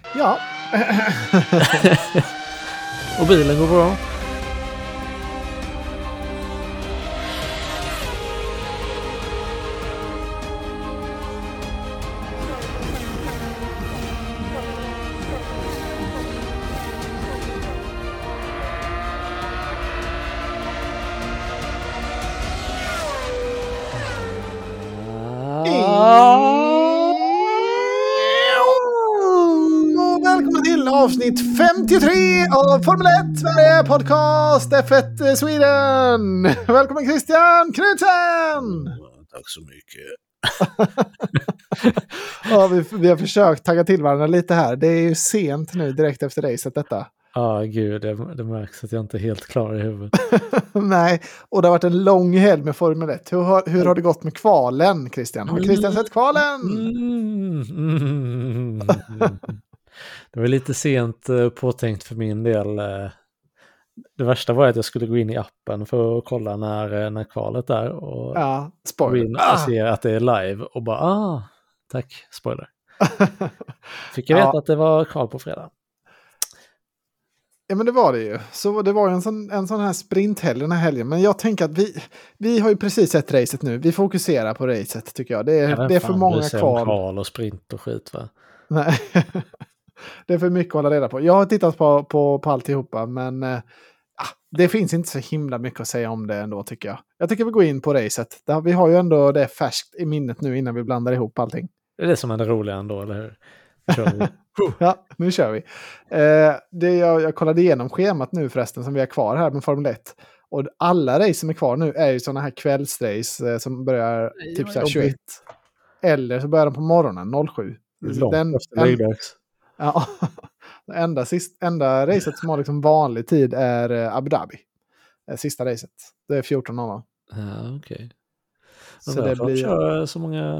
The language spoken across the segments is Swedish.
Ja. Och bilen går bra. Välkommen till avsnitt 53 av Formel 1 Sverige podcast F1 Sweden. Välkommen Christian Knudsen. Tack så mycket. Ja, vi har försökt tagga till varandra lite här. Det är ju sent nu direkt efter racet detta. Ja, gud, det märks att jag inte är helt klar i huvudet. Nej, och det har varit en lång helg med Formel 1. Hur har det gått med kvalen, Christian? Har Christian sett kvalen? Det var lite sent påtänkt för min del. Det värsta var att jag skulle gå in i appen för att kolla när kvalet är. Och ja, spoiler. Gå in och se att det är live och bara, tack, spoiler. Fick jag veta att det var kval på fredag. Ja, men det var det ju. Så det var ju en sån här sprinthelg den här helgen. Men jag tänker att vi har ju precis sett racet nu. Vi fokuserar på racet tycker jag. Det är för många kval och sprint och skit, va? Nej, det är för mycket att hålla reda på. Jag har tittat på alltihopa, men det finns inte så himla mycket att säga om det ändå tycker jag. Jag tycker vi går in på racet. Vi har ju ändå det färskt i minnet nu innan vi blandar ihop allting. Det är det som är det roliga ändå, eller hur? Ja, nu kör vi. Jag kollade igenom schemat nu förresten som vi har kvar här med Formel 1. Och alla race som är kvar nu är ju sådana här kvällsrace som börjar typ så här 21. Eller så börjar de på morgonen 07. Ja, enda racet som har liksom vanlig tid är Abu Dhabi. Sista racet. Det är 14:00. Ja, okej. Så det blir köra så många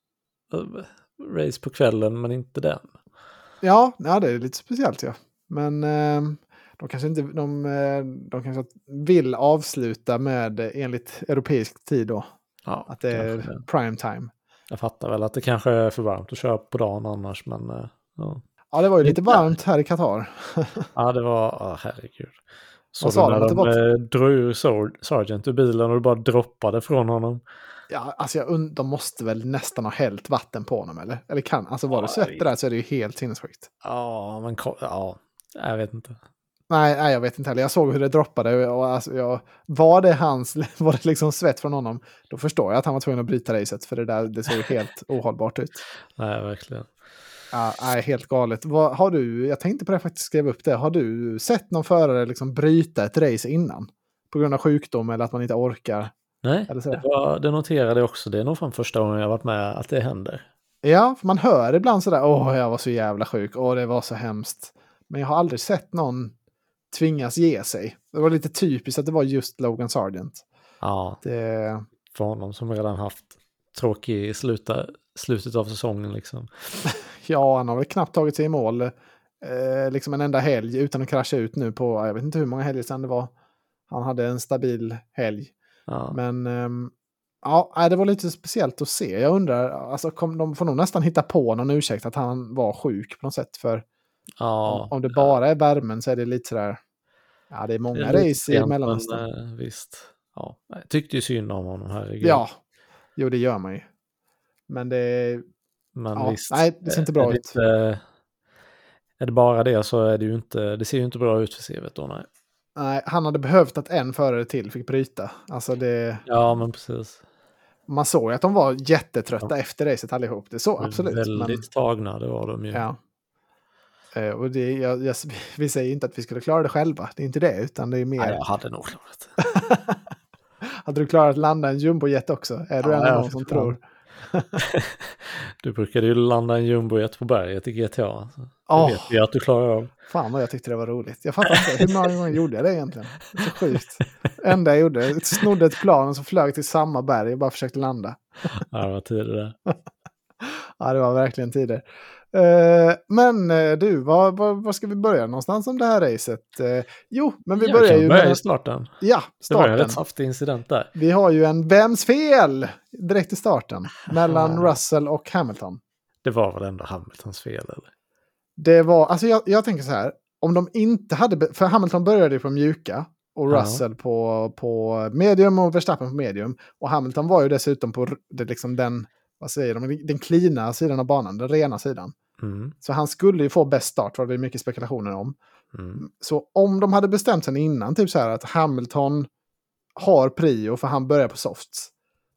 race på kvällen men inte den. Ja, det är lite speciellt ja. Men de kanske inte de kanske vill avsluta med enligt europeisk tid då. Ja, att det är prime time. Jag fattar väl att det kanske är för varmt att köra på dagen annars, men ja, det var ju lite varmt här i Qatar. Ja, det var herregud. Så när de drog ur Sargent ur bilen och det bara droppade från honom. Ja, alltså de måste väl nästan ha hällt vatten på honom, eller? Eller kan, alltså var det svett där så är det ju helt sinnessjukt. Ja, men jag vet inte. Nej, jag vet inte heller. Jag såg hur det droppade och alltså, var det liksom svett från honom, då förstår jag att han var tvungen att bryta racet, för det såg helt ohållbart ut. Nej, verkligen. Ja, helt galet. Jag tänkte på det faktiskt, skrev upp det. Har du sett någon förare liksom bryta ett race innan? På grund av sjukdom eller att man inte orkar? Nej, det noterade jag också. Det är nog från första gången jag varit med att det händer. Ja, för man hör ibland sådär, jag var så jävla sjuk, det var så hemskt. Men jag har aldrig sett någon tvingas ge sig. Det var lite typiskt att det var just Logan Sargent. Ja, för honom som redan haft tråkig i slutet av säsongen liksom. Ja, han har väl knappt tagit sig i mål liksom en enda helg utan att krascha ut nu på, jag vet inte hur många helger sedan det var. Han hade en stabil helg. Ja. Men det var lite speciellt att se. Jag undrar, alltså de får nog nästan hitta på någon ursäkt att han var sjuk på något sätt, för om det bara är värmen så är det lite sådär, det är många race i Mellanöstern. Visst. Ja, jag tyckte ju synd om honom, herregud. Ja, jo det gör man ju. Men visst. Nej, det ser inte bra ut. Är det bara det så är det ju inte, det ser ju inte bra ut för CV:t då, nej. Nej, han hade behövt att en förare till fick bryta. Alltså ja, men precis. Man såg att de var jättetrötta efter racet allihop. Det så absolut. Väldigt tagna, det var de ju. Ja. Och vi säger inte att vi skulle klara det själva. Det är inte det, utan det är mer... Nej, jag hade nog klarat det. Hade du klarat att landa en jumbojet också? Är du någon som tror? Du brukade ju landa en jumbojet på berget i GTA. Det vet jag att du klarar av. Fan vad jag tyckte det var roligt. Jag fattar inte, hur många gånger gjorde jag det egentligen? Det är så sjukt. Enda jag gjorde, jag snodde ett plan och så flög till samma berg och bara försökte landa. Ja, det var tider det. Ja, det var verkligen tider. Men du, var ska vi börja någonstans om det här racet? Jo, men vi börjar ju med starten. Ja, starten. Det var en rätt saftig incident där. Vi har ju en vems fel direkt i starten mellan Russell och Hamilton. Det var väl ändå Hamiltons fel, eller? Det var, alltså jag tänker så här, om de inte hade, för Hamilton började på mjuka och Russell på medium och Verstappen på medium. Och Hamilton var ju dessutom på liksom den, vad säger de, den cleana sidan av banan, den rena sidan. Så han skulle ju få bäst start, var det mycket spekulationer om. Så om de hade bestämt sig innan, typ så här att Hamilton har prio för han börjar på softs,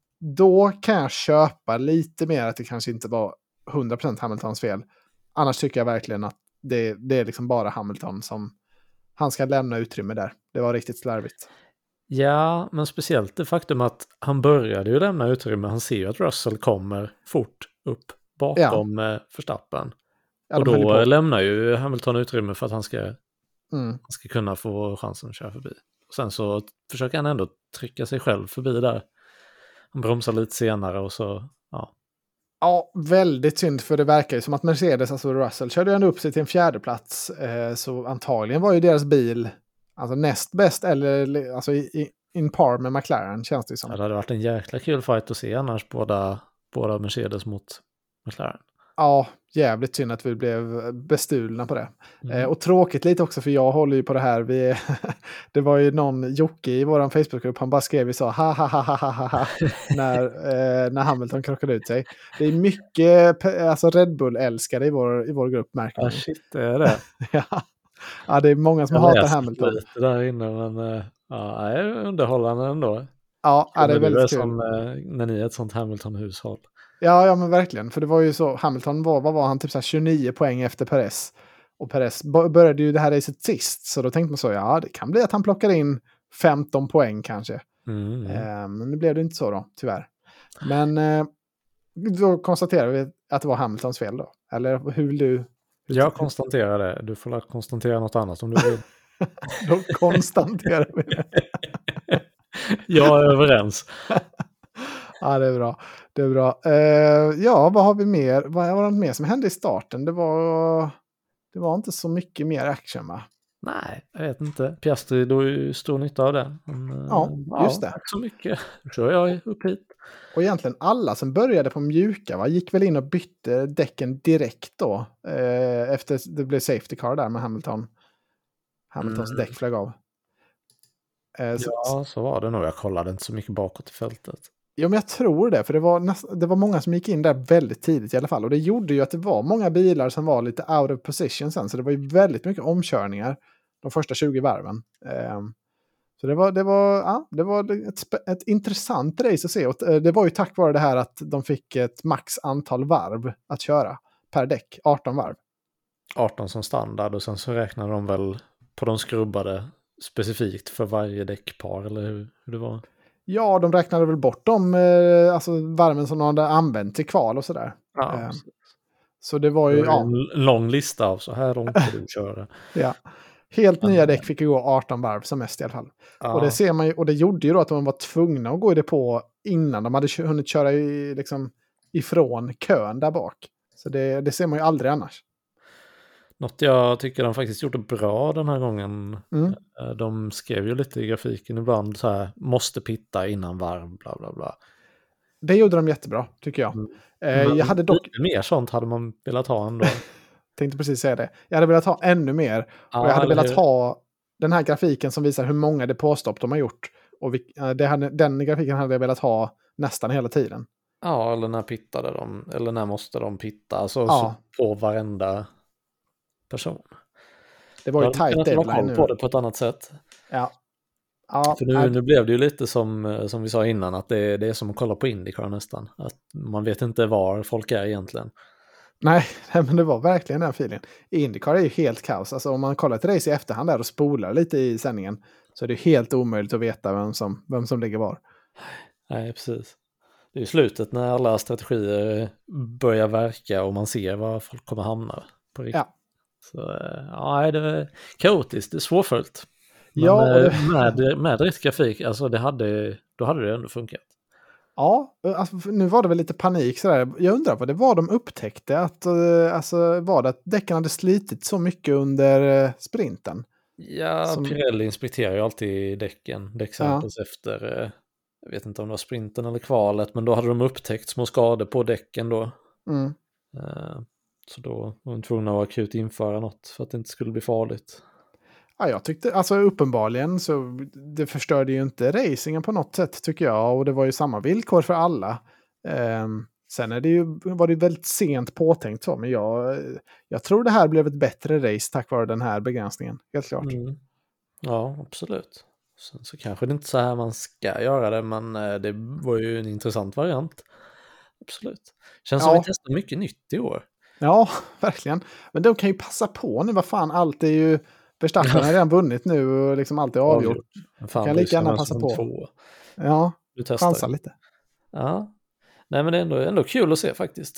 då kan jag köpa lite mer att det kanske inte var 100% Hamiltons fel. Annars tycker jag verkligen att det är liksom bara Hamilton som han ska lämna utrymme där. Det var riktigt slarvigt. Ja, men speciellt det faktum att han började ju lämna utrymme. Han ser ju att Russell kommer fort upp bakom Verstappen. Och då lämnar ju Hamilton utrymme för att han ska kunna få chansen att köra förbi. Och sen så försöker han ändå trycka sig själv förbi där. Han bromsar lite senare och så, ja. Ja, väldigt synd, för det verkar ju som att Mercedes, alltså Russell, körde ändå upp sig till en 4:e plats. Så antagligen var ju deras bil alltså näst bäst, eller alltså in par med McLaren, känns det som. Ja, det hade varit en jäkla kul fight att se annars, båda Mercedes mot McLaren. Ja, jävligt synd att vi blev bestulna på det. Och tråkigt lite också, för jag håller ju på det här. Det var ju någon Jocke i vår Facebookgrupp, han bara skrev så ha ha ha ha ha ha när Hamilton krockade ut sig. Det är mycket alltså Red Bull-älskare i vår grupp, märker man. Ja, shit, det är det. Ja, det är många som hatar Hamilton. Lite där inne, men ja, det är underhållande ändå. Ja, det är väldigt kul. Som när ni är ett sånt Hamilton-hushåll. Ja, men verkligen. För det var ju så, Hamilton vad var han, typ så här 29 poäng efter Perez. Och Perez började ju det här racet sist. Så då tänkte man så, ja, det kan bli att han plockar in 15 poäng kanske. Men nu blev det inte så då, tyvärr. Men då konstaterar vi att det var Hamiltons fel då. Eller hur vill du? Jag konstaterar det. Du får konstatera något annat om du vill. Då konstaterar vi det. Jag är överens. Ja, det är bra. Det är bra. Ja, vad har vi mer? Vad var det mer som hände i starten? Det var inte så mycket mer action, va? Nej, jag vet inte. Piastri då är ju stor nytta av det. Ja, just det. Tack så mycket. Då kör jag upp hit. Och egentligen alla som började på mjuka, va, gick väl in och bytte däcken direkt då. Efter det blev safety car där med Hamiltons däck flög av. Så var det nog. Jag kollade inte så mycket bakåt i fältet. Ja, men jag tror det. För det var många som gick in där väldigt tidigt i alla fall. Och det gjorde ju att det var många bilar som var lite out of position sen. Så det var ju väldigt mycket omkörningar de första 20 varven. Så det var ett intressant race att se. Och det var ju tack vare det här att de fick ett max antal varv att köra per däck. 18 varv. 18 som standard, och sen så räknar de väl på de skrubbade specifikt för varje däckpar, eller hur det var? Ja, de räknade väl bort de varven som de hade använt till kval och sådär. Ja, så det var ju en lång lista av så här långt får du köra. Ja. Helt nya däck fick ju gå 18 varv som mest i alla fall. Ja. Och det ser man ju, och det gjorde ju då att de var tvungna att gå i det på innan de hade hunnit köra ifrån kön där bak. Så det ser man ju aldrig annars. Något jag tycker de faktiskt gjorde bra den här gången. De skrev ju lite i grafiken ibland så här, måste pitta innan varv, bla bla bla. Det gjorde de jättebra, tycker jag. Jag hade dock mer sånt hade man velat ha ändå. Tänkte precis säga det. Jag hade velat ha ännu mer. Och jag hade velat ha den här grafiken som visar hur många depåstopp de har gjort. Och den grafiken hade jag velat ha nästan hela tiden. Ja, eller när pittade de, eller när måste de pitta. Alltså så på varenda person. Det var ju tight deadline nu. På det på ett annat sätt. Ja. För nu blev det ju lite som vi sa innan, att det är som att kolla på IndyCar nästan. Att man vet inte var folk är egentligen. Nej, men det var verkligen den filen. IndyCar är ju helt kaos. Alltså om man kollar ett race i efterhand där och spolar lite i sändningen, så är det helt omöjligt att veta vem som ligger var. Nej, precis. Det är ju slutet när alla strategier börjar verka och man ser var folk kommer hamna på riktigt. Ja. Så det är kaotiskt, det är svårföljt. Men ja, med rätt grafik, alltså då hade det ändå funkat. Ja, alltså, nu var det väl lite panik sådär. Jag undrar vad det var de upptäckte. Att, var det att däcken hade slitit så mycket under sprinten? Ja, Pirelli inspekterar ju alltid däcksamples efter, jag vet inte om det var sprinten eller kvalet, men då hade de upptäckt små skador på däcken då. Så då var de tvungna att akut införa något för att det inte skulle bli farligt. Ja, jag tyckte, alltså uppenbarligen så det förstörde ju inte racingen på något sätt tycker jag. Och det var ju samma villkor för alla. Sen var det väldigt sent påtänkt så, men jag tror det här blev ett bättre race tack vare den här begränsningen, helt klart. Ja, absolut. Sen så kanske det inte är så här man ska göra det, men det var ju en intressant variant. Absolut. Känns som vi testar mycket nytt i år. Ja, verkligen. Men de kan ju passa på nu, vad fan, allt är ju... Verstappen har redan vunnit nu och liksom allt är avgjort. Fan, kan lika gärna passa på. 2. Ja, chansa lite. Ja, nej men det är ändå kul att se faktiskt.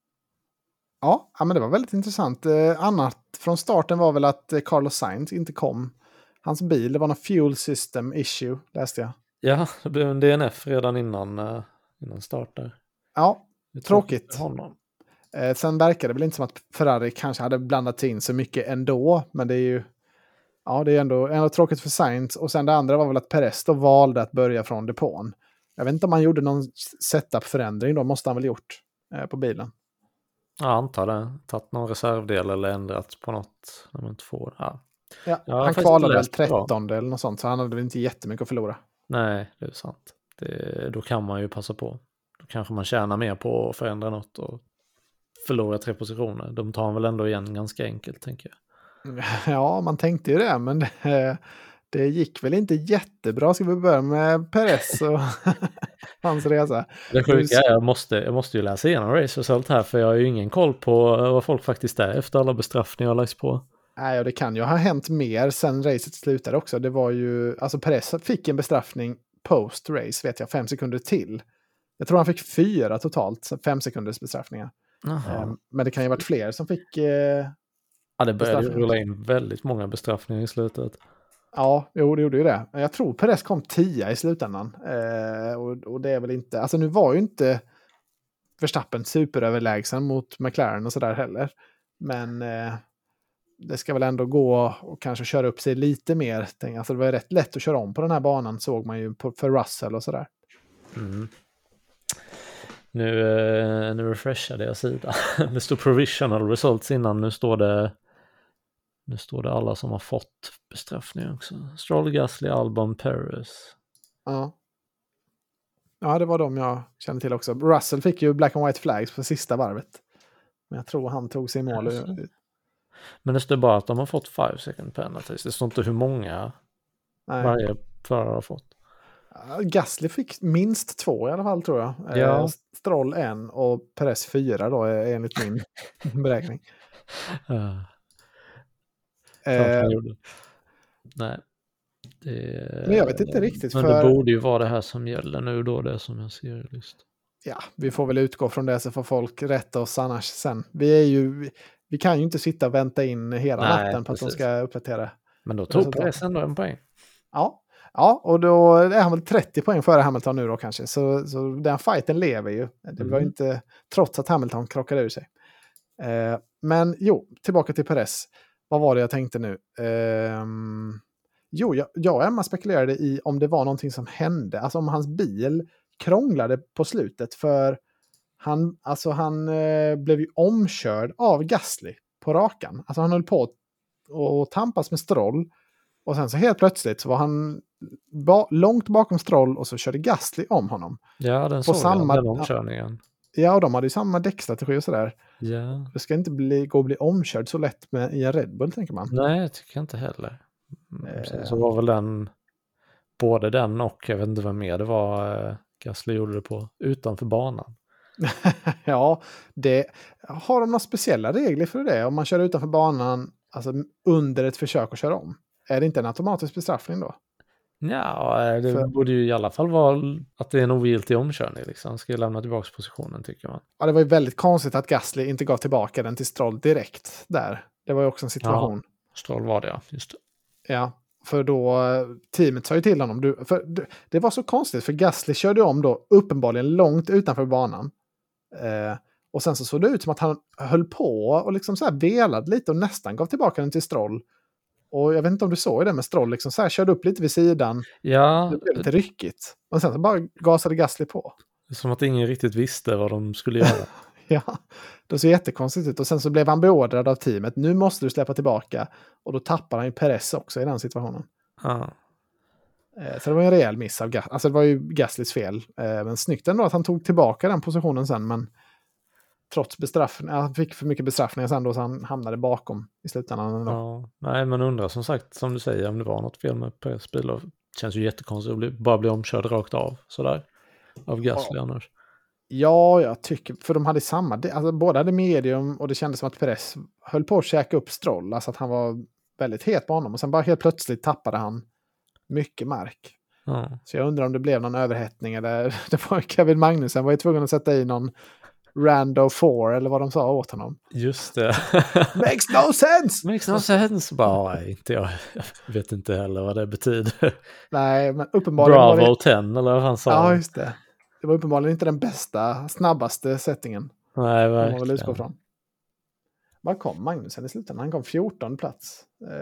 Ja, men det var väldigt intressant. Annat från starten var väl att Carlos Sainz inte kom. Hans bil, det var någon fuel system issue, läste jag. Ja, det blev en DNF redan innan start där. Ja, tråkigt. Sen verkar det väl inte som att Ferrari kanske hade blandat in så mycket ändå, men det är ju... Ja, det är ändå tråkigt för Sainz. Och sen det andra var väl att Perez då valde att börja från depån. Jag vet inte om han gjorde någon setup-förändring då, måste han väl gjort på bilen. Ja, antar det. Tagit någon reservdel eller ändrat på något när man inte får. Ja, han kvalade väl 13 eller något sånt, så han hade väl inte jättemycket att förlora. Nej, det är sant. Då kan man ju passa på. Då kanske man tjänar mer på att förändra något och förlora 3 positioner. De tar väl ändå igen ganska enkelt, tänker jag. Ja, man tänkte ju det, men det gick väl inte jättebra. Ska vi börja med Perez och hans resa? Det sjuka är, jag måste ju läsa igenom race result här, för jag har ju ingen koll på vad folk faktiskt är efter alla bestraffningar har lagts på. Nej, och det kan ju ha hänt mer sen racet slutade också. Det var ju, alltså Perez fick en bestraffning post-race, vet jag, 5 sekunder till. Jag tror han fick 4 totalt, 5 sekunders bestraffningar. Men det kan ju ha varit fler som fick... Ja, det började rulla in väldigt många bestraffningar i slutet. Ja, jo, det gjorde ju det. Jag tror Perez kom 10 i slutändan. Och det är väl inte... Alltså nu var ju inte Verstappen superöverlägsen mot McLaren och sådär heller. Men det ska väl ändå gå och kanske köra upp sig lite mer. Alltså det var rätt lätt att köra om på den här banan, såg man ju för Russell och sådär. Nu refreshade jag sidan. Det stod provisional results innan. Nu står det alla som har fått bestraffning också. Stroll, Gasly, Albon, Perez. Ja, det var de jag kände till också. Russell fick ju black and white flags på sista varvet. Men jag tror han tog sig i mål. Men det står bara att de har fått 5 second penalties. Det står inte hur många varje förare har fått. Gasly fick minst 2 i alla fall, tror jag. Ja. Stroll 1 och Perez 4 då, enligt min beräkning. Nej. Men jag vet inte riktigt. Men det borde ju vara det här som gäller nu då, det som jag ser i list. Ja, vi får väl utgå från det, så får folk rätta oss annars sen. Vi kan ju inte sitta och vänta in hela natten på att de ska uppdatera. Men då tog Perez ändå en poäng. Ja, och då är han väl 30 poäng före Hamilton nu då kanske. Så den fighten lever ju. Det var inte, trots att Hamilton krockade ur sig. Men tillbaka till Perez. Vad var det jag tänkte nu? Jag och Emma spekulerade i om det var någonting som hände. Alltså om hans bil krånglade på slutet. För han blev ju omkörd av Gasly på rakan. Alltså han höll på att tampas med Stroll. Och sen så helt plötsligt så var han långt bakom Stroll och så körde Gasly om honom. Ja, den såg jag, den omkörningen. Ja, och de hade ju samma däckstrategi och sådär. Ja. Det ska inte bli omkörd så lätt i en Red Bull, tänker man. Nej, jag tycker inte heller. Så var väl både den och jag vet inte vad mer det var Gasly gjorde det på utanför banan. Ja, har de några speciella regler för det? Om man kör utanför banan, alltså under ett försök att köra om. Är det inte en automatisk bestraffning då? Ja, det borde ju i alla fall vara att det är en ogiltig omkörning. Liksom. Ska jag lämna tillbaka positionen, tycker man. Ja, det var ju väldigt konstigt att Gasly inte gav tillbaka den till Stroll direkt där. Det var ju också en situation. Ja, Stroll var det, ja. Just det. Ja, för då teamet sa ju till honom. Det var så konstigt, för Gasly körde om då uppenbarligen långt utanför banan. Och sen så såg det ut som att han höll på och liksom så här velade lite och nästan gav tillbaka den till Stroll. Och jag vet inte om du såg det, med Stroll liksom så här körde upp lite vid sidan. Ja. Det blev lite ryckigt. Och sen så bara gasade Gasly på. Som att ingen riktigt visste vad de skulle göra. Ja, det ser jättekonstigt ut. Och sen så blev han beordrad av teamet. Nu måste du släppa tillbaka. Och då tappar han ju Perez också i den situationen. Ja. Så det var en rejäl miss av Gasly. Alltså det var ju Gaslys fel. Men snyggt ändå att han tog tillbaka den positionen sen. Men trots bestraffning, han fick för mycket bestraffningar sen då, så han hamnade bakom i slutändan. Ja, nej, men undrar som sagt, som du säger, om det var något fel med Perez bil. Det känns ju jättekonstigt att bara bli omkörd rakt av sådär. Av Gasly annars. Ja, jag tycker, för de hade samma, alltså båda hade medium och det kändes som att Perez höll på att käka upp Stroll, alltså att han var väldigt het på honom och sen bara helt plötsligt tappade han mycket mark. Ja. Så jag undrar om det blev någon överhettning eller det var Kevin Magnussen var ju tvungen att sätta i någon Rando 4 eller vad de sa åt honom. Just det. Makes no sense! Makes no sense. Bara, inte jag vet inte heller vad det betyder. Nej, men uppenbarligen Bravo var det... 10 eller vad han sa. Ja, just det. Det var uppenbarligen inte den bästa, snabbaste settingen. Nej, verkligen. Från. Var kom Magnussen i slutändan? Han kom 14 plats.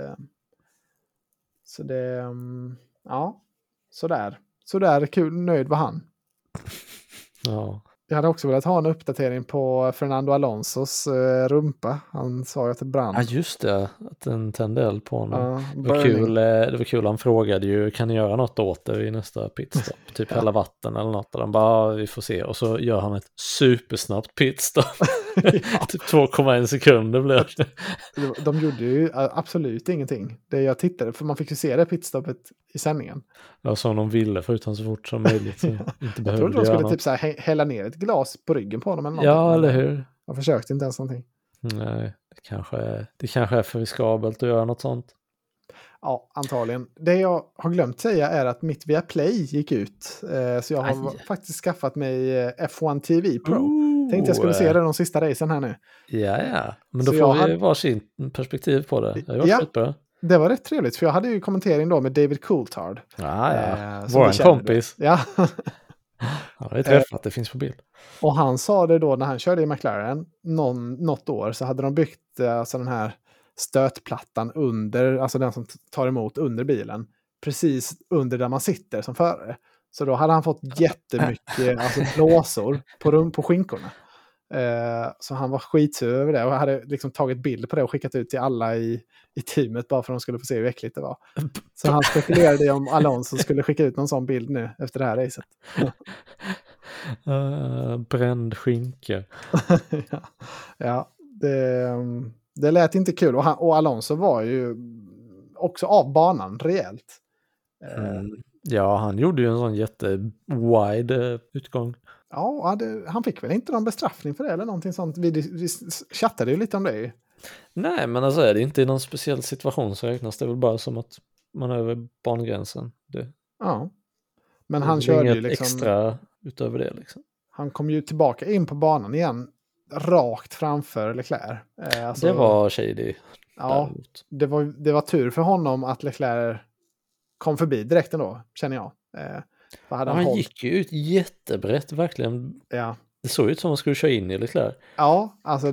Så det... Ja, sådär kul, nöjd var han. Ja. Jag hade också velat ha en uppdatering på Fernando Alonsos rumpa. Han sa ju att det brann. Ja, just det. Att den tände eld på honom. Ja, det var kul. Han frågade ju, kan ni göra något åt det i nästa pitstop? Typ hälla vatten eller något. Och de bara, vi får se. Och så gör han ett supersnabbt pitstop. Typ 2,1 sekunder blev det. De gjorde ju absolut ingenting. Det jag tittade, för man fick ju se det pitstoppet i sändningen. Ja, som de ville få ut honom så fort som möjligt. Så inte jag trodde de skulle typ så här hälla ner ett glas på ryggen på honom eller någonting. Ja, eller hur? Jag försökte inte ens någonting. Nej, det kanske är för riskabelt att göra något sånt. Ja, antagligen. Det jag har glömt säga är att mitt Viaplay gick ut. Så jag har faktiskt skaffat mig F1 TV Pro. Tänkte jag skulle se det de sista racen här nu. Ja. Men då får vi varsin perspektiv på det. Det var rätt trevligt, för jag hade ju kommentering då med David Coulthard. Vår kompis. Ja. Ja, det är träffat, det finns på bild. Och han sa det då när han körde i McLaren något år, så hade de byggt alltså den här stötplattan under, alltså den som tar emot under bilen, precis under där man sitter som förare. Så då hade han fått jättemycket alltså blåsor på skinkorna. Så han var skitsur över det och hade liksom tagit bild på det och skickat ut till alla i teamet bara för att de skulle få se hur äckligt det var. Så han spekulerade om Alonso skulle skicka ut någon sån bild nu efter det här racet. Bränd skinka. Ja, det lät inte kul. Och Alonso var ju också av banan rejält. Ja, han gjorde ju en sån jätte-wide utgång. Ja, han fick väl inte någon bestraffning för det eller någonting sånt. Vi chattade ju lite om det. Nej, men alltså är det inte i någon speciell situation så räknas det väl bara som att man är över bangränsen. Ja, men han körde ju liksom... extra utöver det liksom. Han kom ju tillbaka in på banan igen, rakt framför Leclerc. Det var shady. Ja, det var tur för honom att Leclerc kom förbi direkt ändå, känner jag. Han gick ju ut jättebrett, verkligen. Ja. Det såg ut som att han skulle köra in i Leclerc. Ja, alltså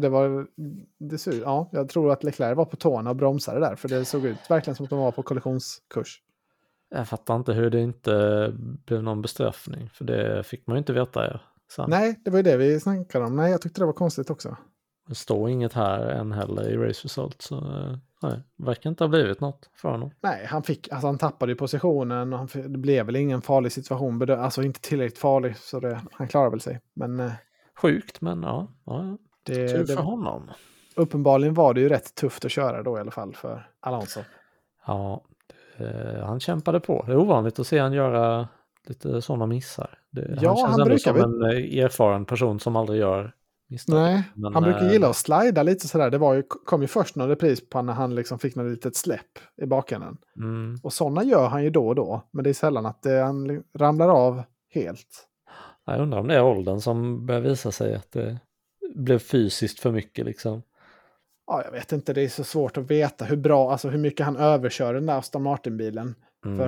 jag tror att Leclerc var på tårna och bromsade där, för det såg ut verkligen som att de var på kollisionskurs. Jag fattar inte hur det inte blev någon bestraffning, för det fick man ju inte veta. Nej, det var ju det vi snackade om. Nej, jag tyckte det var konstigt också. Det står inget här än heller i race result, så nej, verkar inte ha blivit något för honom. Nej, han tappade ju positionen och det blev väl ingen farlig situation, alltså inte tillräckligt farlig, så han klarar väl sig. Men, sjukt, men ja. Tur för honom. Uppenbarligen var det ju rätt tufft att köra då i alla fall för Alonso. Ja, han kämpade på. Det är ovanligt att se han göra lite sådana missar. Han känns ändå som en erfaren person som aldrig gör misstag. Nej, han brukar gilla att slida lite sådär. Kom ju först någon repris på när han liksom fick något litet släpp i bakänden. Och sådana gör han ju då och då. Men det är sällan att han ramlar av helt. Jag undrar om det är åldern som börjar visa sig att det blev fysiskt för mycket liksom. Ja, jag vet inte. Det är så svårt att veta hur mycket han överkör den där Aston Martin-bilen. För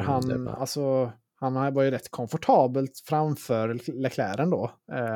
han var ju rätt komfortabelt framför Leclerc ändå.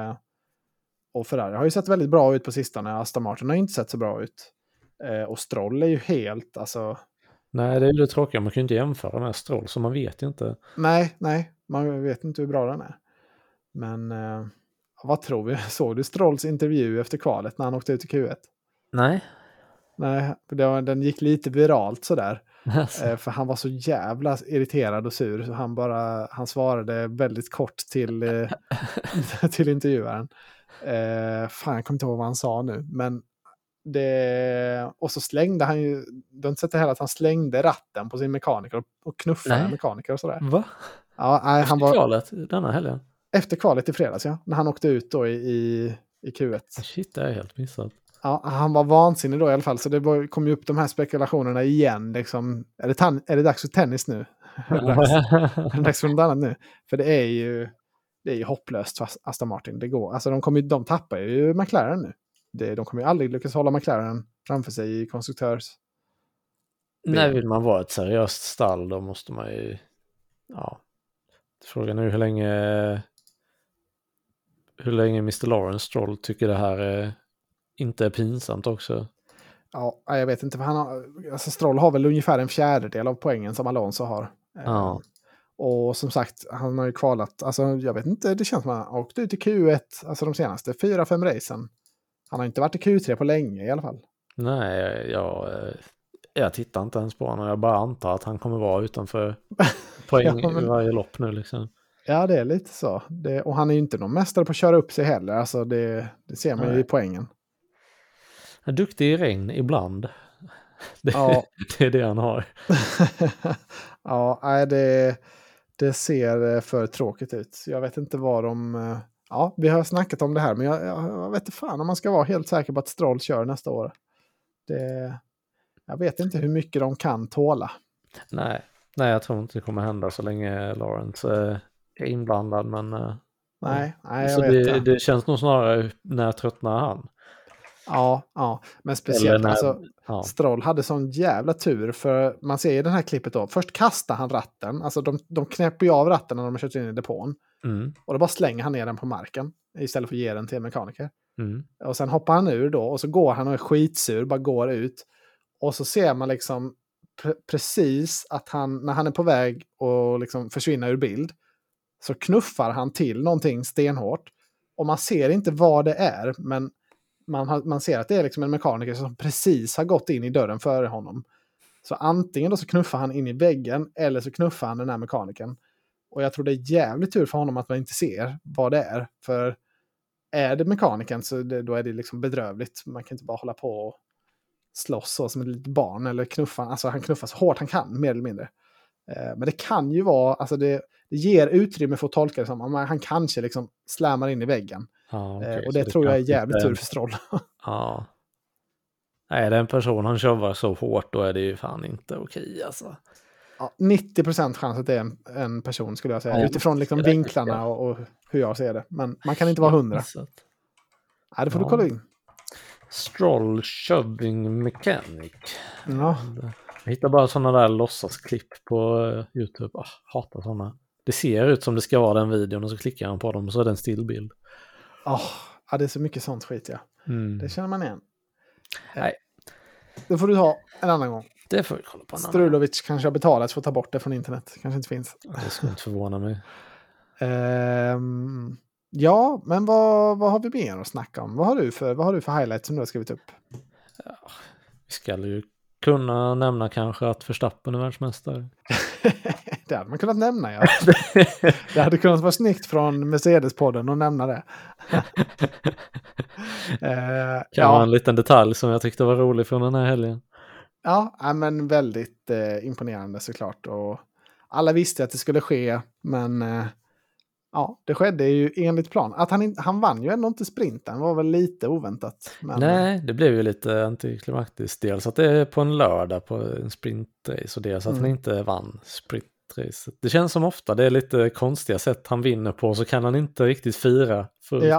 Och Ferrari har ju sett väldigt bra ut på sistone. Aston Martin har inte sett så bra ut. Och Stroll är ju helt, alltså... Nej, det är ju det tråkiga. Man kan ju inte jämföra med Stroll, så man vet ju inte. Nej, man vet inte hur bra den är. Men Vad tror vi? Såg du Strolls intervju efter kvalet när han åkte ut i Q1? Nej. Nej, den gick lite viralt sådär. För han var så jävla irriterad och sur. Så han svarade väldigt kort till intervjuaren. Fan, jag kommer inte ihåg vad han sa nu. Men och så slängde han ju... Du har inte sett det heller att han slängde ratten på sin mekaniker och knuffade mekaniker och sådär. Va? Ja, efter kvalet denna helgen? Efter kvalet i fredags, ja. När han åkte ut då i Q1. Shit, det är helt missat. Ja, han var vansinnig då i alla fall. Så det kom ju upp de här spekulationerna igen. Liksom. Är det dags för tennis nu? Är det dags för något annat nu? För det är ju hopplöst för Aston Martin. Det går. Alltså de tappar ju McLaren nu. De kommer ju aldrig lyckas hålla McLaren framför sig i konstruktörs. Nej, vill man vara ett seriöst stall då måste man ju... Ja. Frågan är hur länge Mr. Lawrence Stroll tycker det här inte är pinsamt också. Ja, jag vet inte. För Stroll har väl ungefär 1/4 av poängen som Alonso har. Ja. Och som sagt, han har ju kvalat. Alltså, jag vet inte, det känns som att han har åkt ut i Q1 alltså de senaste 4-5 racen. Han har inte varit i Q3 på länge i alla fall. Nej, jag tittar inte ens på honom. Jag bara antar att han kommer vara utanför poäng i varje lopp nu liksom. Ja, det är lite så. Och han är ju inte någon mästare på att köra upp sig heller. Alltså det ser man ju i poängen. Han är duktig i regn ibland. Det är det han har. Ja, det ser för tråkigt ut. Jag vet inte vad de... Ja, vi har snackat om det här, men jag vet inte fan om man ska vara helt säker på att Stroll kör nästa år. Jag vet inte hur mycket de kan tåla. Nej, jag tror inte det kommer hända så länge Lawrence är inblandad, men... Nej, jag så vet det känns nog snarare när tröttnar han. Ja, men speciellt Stroll hade sån jävla tur, för man ser i det här klippet då, först kastar han ratten, alltså de knäpper ju av ratten när de har kört in i depån, och då bara slänger han ner den på marken istället för att ge den till mekaniker. Och sen hoppar han ur då, och så går han och är skitsur, bara går ut, och så ser man liksom precis att när han är på väg och liksom försvinna ur bild, så knuffar han till någonting stenhårt, och man ser inte vad det är, men man ser att det är liksom en mekaniker som precis har gått in i dörren före honom. Så antingen då så knuffar han in i väggen, eller så knuffar han den här mekanikern. Och jag tror det är jävligt tur för honom att man inte ser vad det är. För är det mekanikern så då är det liksom bedrövligt. Man kan inte bara hålla på och slåss så som ett litet barn. Eller knuffa, alltså han knuffar så hårt han kan, mer eller mindre. Men det kan ju vara, alltså det ger utrymme för att tolka det som att han kanske liksom slammar in i väggen. Okay, och det tror jag är jävligt tur för Stroll. Ja. Nej, det är en person han kör så hårt, då är det ju fan inte okej alltså. Ja, 90% chans att det är en person, skulle jag säga. Utifrån liksom vinklarna och hur jag ser det. Men man kan inte vara 100. Nej, det får du kolla in. Stroll Shoving Mechanic. Ja. Jag hittar bara sådana där låtsasklipp på YouTube. Hatar sådana. Det ser ut som det ska vara den videon, och så klickar han på dem och så är det en stillbild. Ja, det är så mycket sånt skit, ja. Det känner man igen. Nej. Det får du ha en annan gång. Det får vi kolla på en annan. Strulovic kanske har betalat för att ta bort det från internet. Kanske inte finns. Det skulle inte förvåna mig. Ja, men vad har vi mer att snacka om? Vad har du för highlights som du har skrivit upp? Ja, vi ska ju kunna nämna kanske att Verstappen är världsmästare. Det hade man kunnat nämna, ja. Det hade kunnat vara snyggt från Mercedes-podden att nämna det. Kan vara en liten detalj som jag tyckte var rolig från den här helgen. Ja, men väldigt imponerande såklart. Och alla visste att det skulle ske, men det skedde ju enligt plan. Att han vann ju ändå inte sprinten, var väl lite oväntat. Men... Nej, det blev ju lite antiklimaktiskt. Dels att det är på en lördag på en sprintrace, och dels att han inte vann sprintrace. Det känns som ofta det är lite konstiga sätt han vinner på, så kan han inte riktigt fira fullt.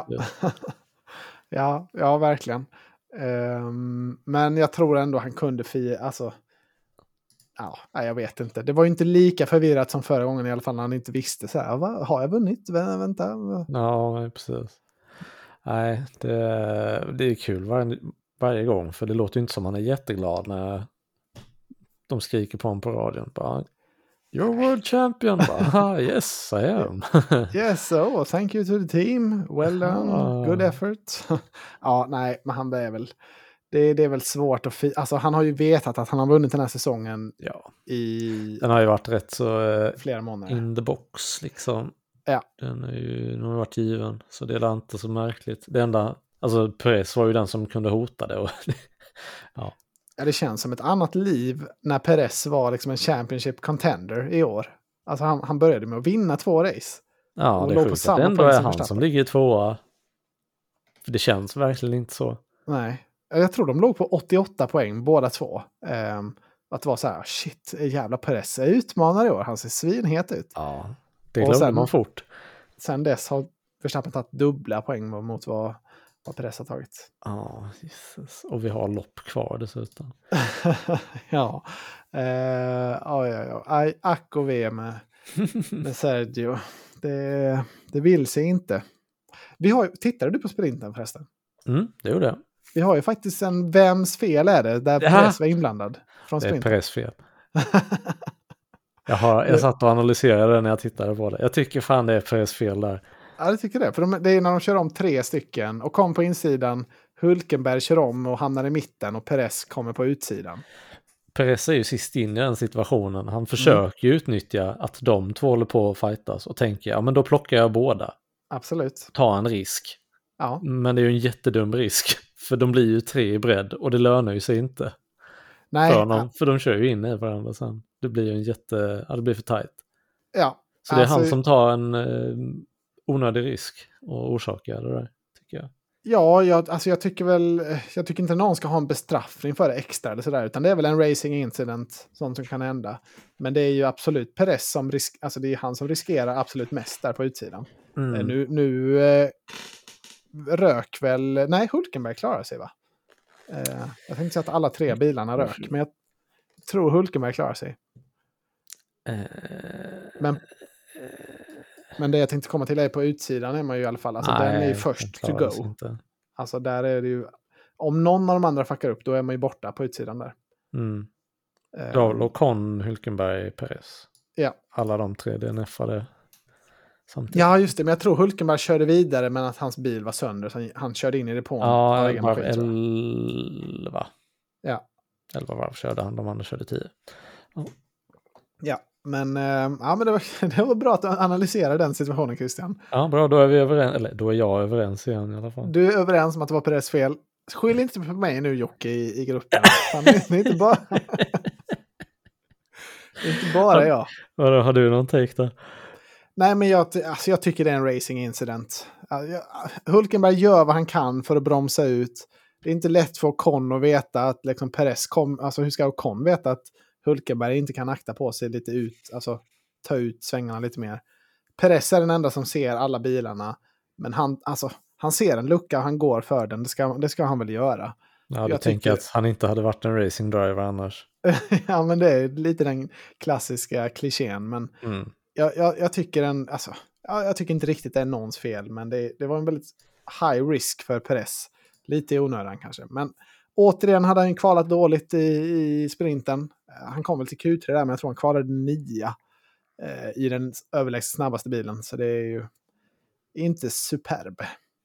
Ja, verkligen. Men jag tror ändå han kunde fira, alltså... Ja, jag vet inte. Det var ju inte lika förvirrat som förra gången i alla fall, när han inte visste så här, har jag vunnit? Vänta. Ja, precis. Nej, det är kul varje gång, för det låter ju inte som han är jätteglad när de skriker på honom på radion. Bara, You're world champion. Yes, I am. Yes, thank you to the team. Well done. Good effort. Ja, nej, men han är väl... Det är väl svårt att... Alltså, han har ju vetat att han har vunnit den här säsongen i... Den har ju varit rätt så... flera månader. In the box, liksom. Ja. Den har varit given. Så det är inte så märkligt. Det enda... Alltså, Perez var ju den som kunde hota det. Och ja, det känns som ett annat liv när Perez var liksom en championship contender i år. Alltså, han började med att vinna 2 race. Ja, det är sjukt att det ändå är han som ligger i 2:a. För det känns verkligen inte så. Nej. Jag tror de låg på 88 poäng båda två. Att det var så här, shit, jävla Perez är utmanare i år. Han ser svinhet ut. Ja, det glömde man fort. Sen dess har Verstappen tagit dubbla poäng mot vad Perez har tagit. Ja, Jesus. Och vi har lopp kvar dessutom. Ja. Ack och ve med Sergio. Det vill sig inte. Tittade du på sprinten förresten? Det gjorde jag. Vi har ju faktiskt en vems fel är det där Perez var inblandad från sprinten. Det är Perez fel. Jag satt och analyserade det när jag tittade på det. Jag tycker fan det är Perez fel där. Ja, jag tycker det. För det är när de kör om 3 stycken och kom på insidan. Hulkenberg kör om och hamnar i mitten och Perez kommer på utsidan. Perez är ju sist in i den situationen. Han försöker utnyttja att de 2 håller på att fightas och tänker, ja men då plockar jag båda. Absolut. Ta en risk. Ja. Men det är ju en jättedum risk. För de blir ju 3 i bredd och det lönar ju sig inte. Nej. För de kör ju in i varandra sen. Det blir ju det blir för tajt. Ja. Så det är han som tar en onödig risk och orsakar det där, tycker jag. Ja, jag tycker inte någon ska ha en bestraffning för det extra eller sådär, utan det är väl en racing incident, sånt som kan hända. Men det är ju absolut Perez som alltså det är han som riskerar absolut mest där på utsidan. Nu rök väl, nej, Hulkenberg klarar sig va? Jag tänkte säga att alla 3 bilarna rök, men jag tror Hulkenberg klarar sig. Men det jag tänkte komma till är på utsidan är man ju i alla fall. Alltså den är ju först to go. Inte. Alltså där är det ju... Om någon av de andra fuckar upp, då är man ju borta på utsidan där. Ocon, Hulkenberg, Perez. Ja. Alla de 3 DNF-ade samtidigt. Ja, just det. Men jag tror Hulkenberg körde vidare, men att hans bil var sönder. Så han körde in i depån. Ja, 11. Ja. 11 varv körde han. De andra körde 10. Ja. Men det var bra att du analyserade den situationen, Christian. Ja, bra. Då är vi överens. Eller då är jag överens igen i alla fall. Du är överens om att det var Perez fel. Skyll inte på mig nu, Jocke, i gruppen. Det är inte bara... inte bara jag. Vadå, har du någon take där? Nej, men jag tycker det är en racing incident. Hulkenberg gör vad han kan för att bromsa ut. Det är inte lätt för Ocon att veta att liksom Perez alltså hur ska Ocon veta att Hulkenberg inte kan akta på sig lite ut, alltså ta ut svängarna lite mer. Perez är den enda som ser alla bilarna, men han ser en lucka och han går för den. Det ska han väl göra. Ja, jag tänker att han inte hade varit en racing driver annars. Ja, men det är lite den klassiska klichén, men jag tycker jag tycker inte riktigt det är någons fel, men det var en väldigt high risk för Perez. Lite i onödan kanske, men återigen hade han kvalat dåligt i sprinten. Han kom väl till Q3 där, men jag tror han kvalade 9 i den överlägset snabbaste bilen. Så det är ju inte superb.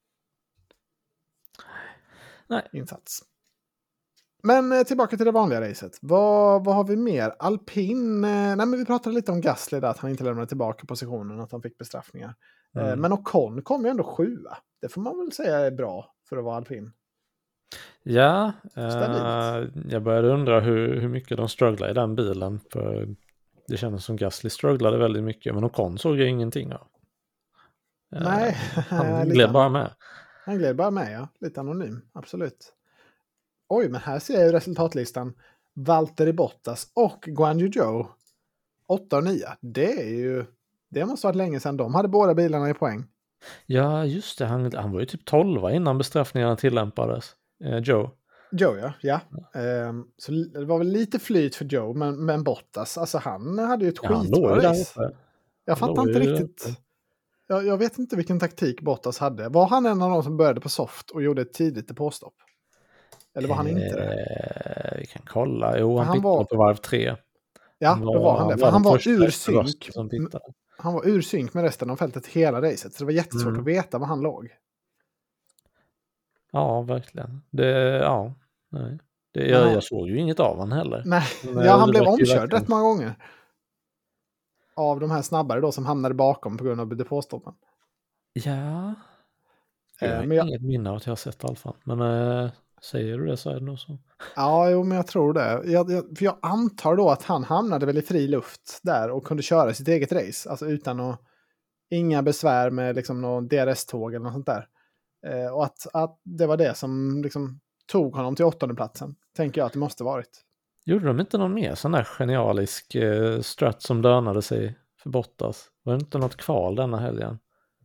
Nej. Insats. Men tillbaka till det vanliga racet. Vad har vi mer? Alpin. Nej, men vi pratade lite om Gasly där, att han inte lämnade tillbaka positionen, att han fick bestraffningar. Men Ocon kom ju ändå 7. Det får man väl säga är bra för att vara alpin. Ja, jag började undra hur mycket de strugglade i den bilen. För det kändes som Gasly strugglade väldigt mycket, men Ocon såg ju ingenting av. Nej, han gled bara med. Han gled bara med, ja. Lite anonym, absolut. Oj, men här ser jag ju resultatlistan. Valtteri Bottas och Guan Yu Zhou 8 och 9. Det måste ha varit länge sedan de hade båda bilarna i poäng. Ja, just det. Han var ju typ 12 innan bestraffningarna tillämpades. Joe, ja. Så det var väl lite flyt för Joe, men Bottas, alltså han hade ju ett skitbra race. Jag fattar inte riktigt. Jag vet inte vilken taktik Bottas hade. Var han en av de som började på soft och gjorde ett tidigt depåstopp? Eller var han inte det? Vi kan kolla. Jo, han var på varv 3. Ja, då var han det. För han var ur synk. Han var ur synk med resten av fältet hela racet. Så det var jättesvårt att veta var han låg. Ja, verkligen. Jag såg ju inget av han heller. Nej, han blev omkörd rätt många gånger. Av de här snabbare då som hamnade bakom på grund av depåstoppen. Ja. Jag har inget minne av att jag har sett i alla fall. Men säger du det så är det nog så. Ja, jo, men jag tror det. För jag antar då att han hamnade väl i fri luft där och kunde köra sitt eget race. Alltså utan inga besvär med liksom någon DRS-tåg eller något sånt där. Och att det var det som liksom tog honom till 8:e platsen. Tänker jag att det måste varit. Gjorde de inte någon mer sån där genialisk strat som lönade sig för Bottas? Var det inte något kval denna helgen?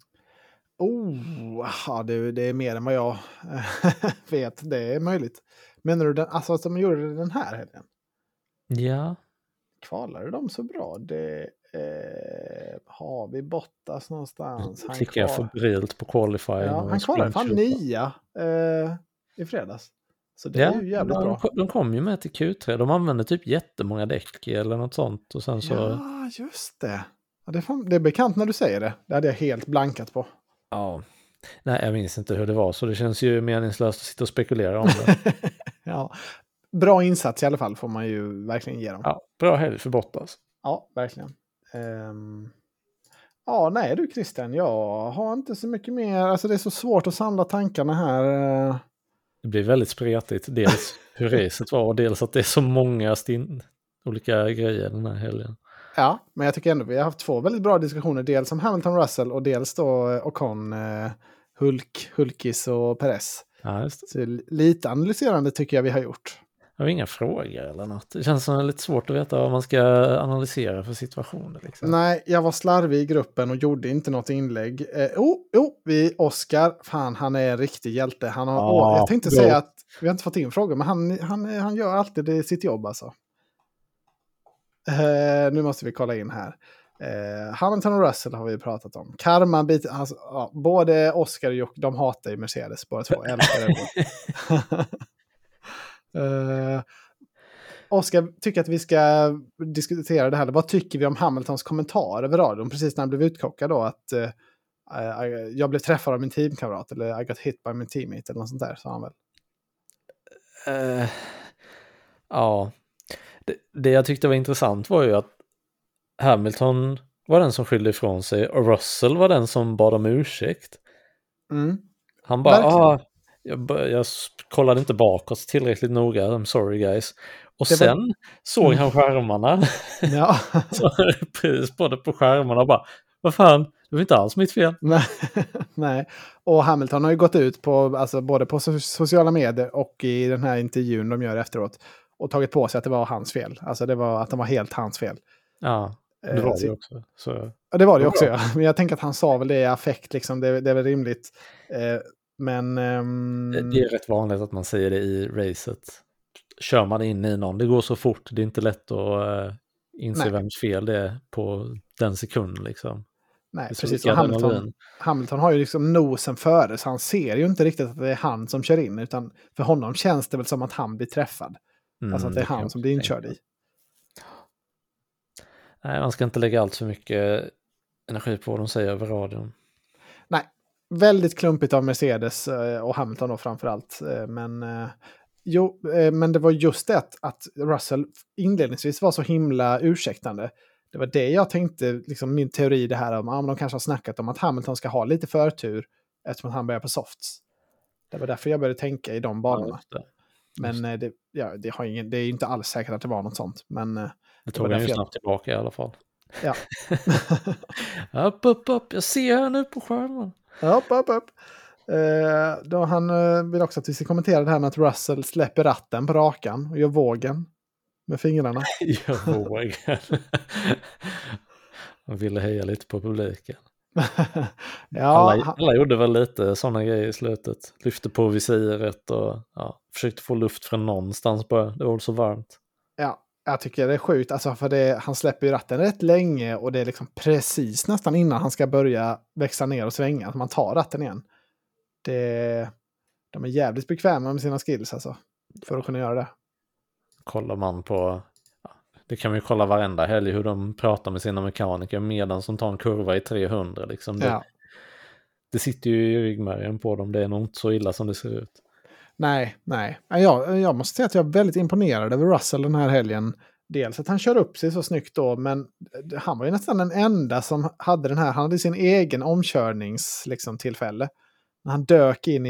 Det är mer än vad jag vet. Det är möjligt. Menar du alltså att de gjorde det den här helgen? Ja. Kvalade de så bra? Det har vi Bottas någonstans. Han klickar jag febrilt på qualifying. Ja, han kvalade fan 9 i fredags. Så det är ju jävligt bra. De kom ju med till Q3. De använde typ jättemånga däck eller något sånt. Och sen så... Ja, just det. Ja, det är bekant när du säger det. Det hade jag helt blankat på. Ja. Nej, jag minns inte hur det var. Så det känns ju meningslöst att sitta och spekulera om det. Ja. Bra insats i alla fall får man ju verkligen ge dem. Ja, bra helg för Bottas. Ja, verkligen. Nej du Christian, jag har inte så mycket mer. Alltså det är så svårt att samla tankarna här. Det blir väldigt spretigt. Dels hur racet var och dels att det är så många olika grejer den här helgen. Ja, men jag tycker ändå vi har haft 2 väldigt bra diskussioner. Dels om Hamilton Russell och dels då Ocon, Hulkis och Perez. Ja, just det. Så lite analyserande tycker jag vi har gjort. Jag har inga frågor eller något. Det känns som det är lite svårt att veta vad man ska analysera för situationer. Liksom. Nej, jag var slarvig i gruppen och gjorde inte något inlägg. Oscar, fan han är en riktig hjälte. Han har, jag tänkte säga att vi har inte fått in frågor, men han gör alltid sitt jobb alltså. Nu måste vi kolla in här. Hamilton och Russell har vi pratat om. Karma bit, alltså, både Oscar och Jocke, de hatar ju Mercedes, båda två. Älskar det. Oscar tycker att vi ska diskutera det här. Vad tycker vi om Hamiltons kommentar över radion precis när han blev utklockad då att jag blev träffad av min teamkamrat eller I got hit by my teammate eller något sånt där, sa han väl. Ja. Det jag tyckte var intressant var ju att Hamilton var den som skyllde ifrån sig och Russell var den som bad om ursäkt. Han bara, jag kollade inte bakåt tillräckligt noga, I'm sorry guys. Och sen såg han skärmarna. Ja. Så repris på det på skärmarna och bara, vad fan, det var inte alls mitt fel. Nej, och Hamilton har ju gått ut på, alltså både på sociala medier och i den här intervjun de gör efteråt och tagit på sig att det var hans fel. Alltså det var att det var helt hans fel. Ja, det var det också. Så. Ja, det var det också, ja. Men jag tänker att han sa väl det i affekt, liksom. Det är väl rimligt. Men... Det är rätt vanligt att man säger det i racet. Kör man in i någon, det går så fort. Det är inte lätt att inse vems fel det är på den sekunden, liksom. Nej, precis. Och Hamilton har ju liksom nosen före, så han ser ju inte riktigt att det är han som kör in, utan för honom känns det väl som att han blir träffad. Alltså att det är han som blir inkörd i. Nej, man ska inte lägga allt för mycket energi på vad de säger över radion. Nej, väldigt klumpigt av Mercedes och Hamilton då framförallt. Men det var just det att Russell inledningsvis var så himla ursäktande. Det var det jag tänkte, liksom min teori det här om de kanske har snackat om att Hamilton ska ha lite förtur eftersom att han börjar på softs. Det var därför jag började tänka i de banorna. Ja, men det är inte alls säkert att det var något sånt. Men det tog han ju snabbt tillbaka i alla fall. Ja. upp. Jag ser här nu på skärmen. Upp. Då han vill också att vi ska kommentera det här med att Russell släpper ratten på rakan och gör vågen med fingrarna. Gör vågen. Han ville heja lite på publiken. Alla gjorde väl lite sådana grejer i slutet. Lyfte på visiret och försökte få luft från någonstans bara. Det var så varmt. Ja, jag tycker det är sjukt. Alltså för han släpper ju ratten rätt länge och det är liksom precis nästan innan han ska börja växa ner och svänga. Att man tar ratten igen. De är jävligt bekväma med sina skills alltså. För att kunna göra det. Kollar man på Det kan vi kolla varenda helg hur de pratar med sina mekaniker medan som tar en kurva i 300 liksom. Det sitter ju i ryggmärgen på dem, det är nog inte så illa som det ser ut. Nej. Jag måste säga att jag är väldigt imponerad över Russell den här helgen. Dels att han kör upp sig så snyggt då, men han var ju nästan den enda som hade den här, han hade sin egen omkörnings liksom, tillfälle. När han dök in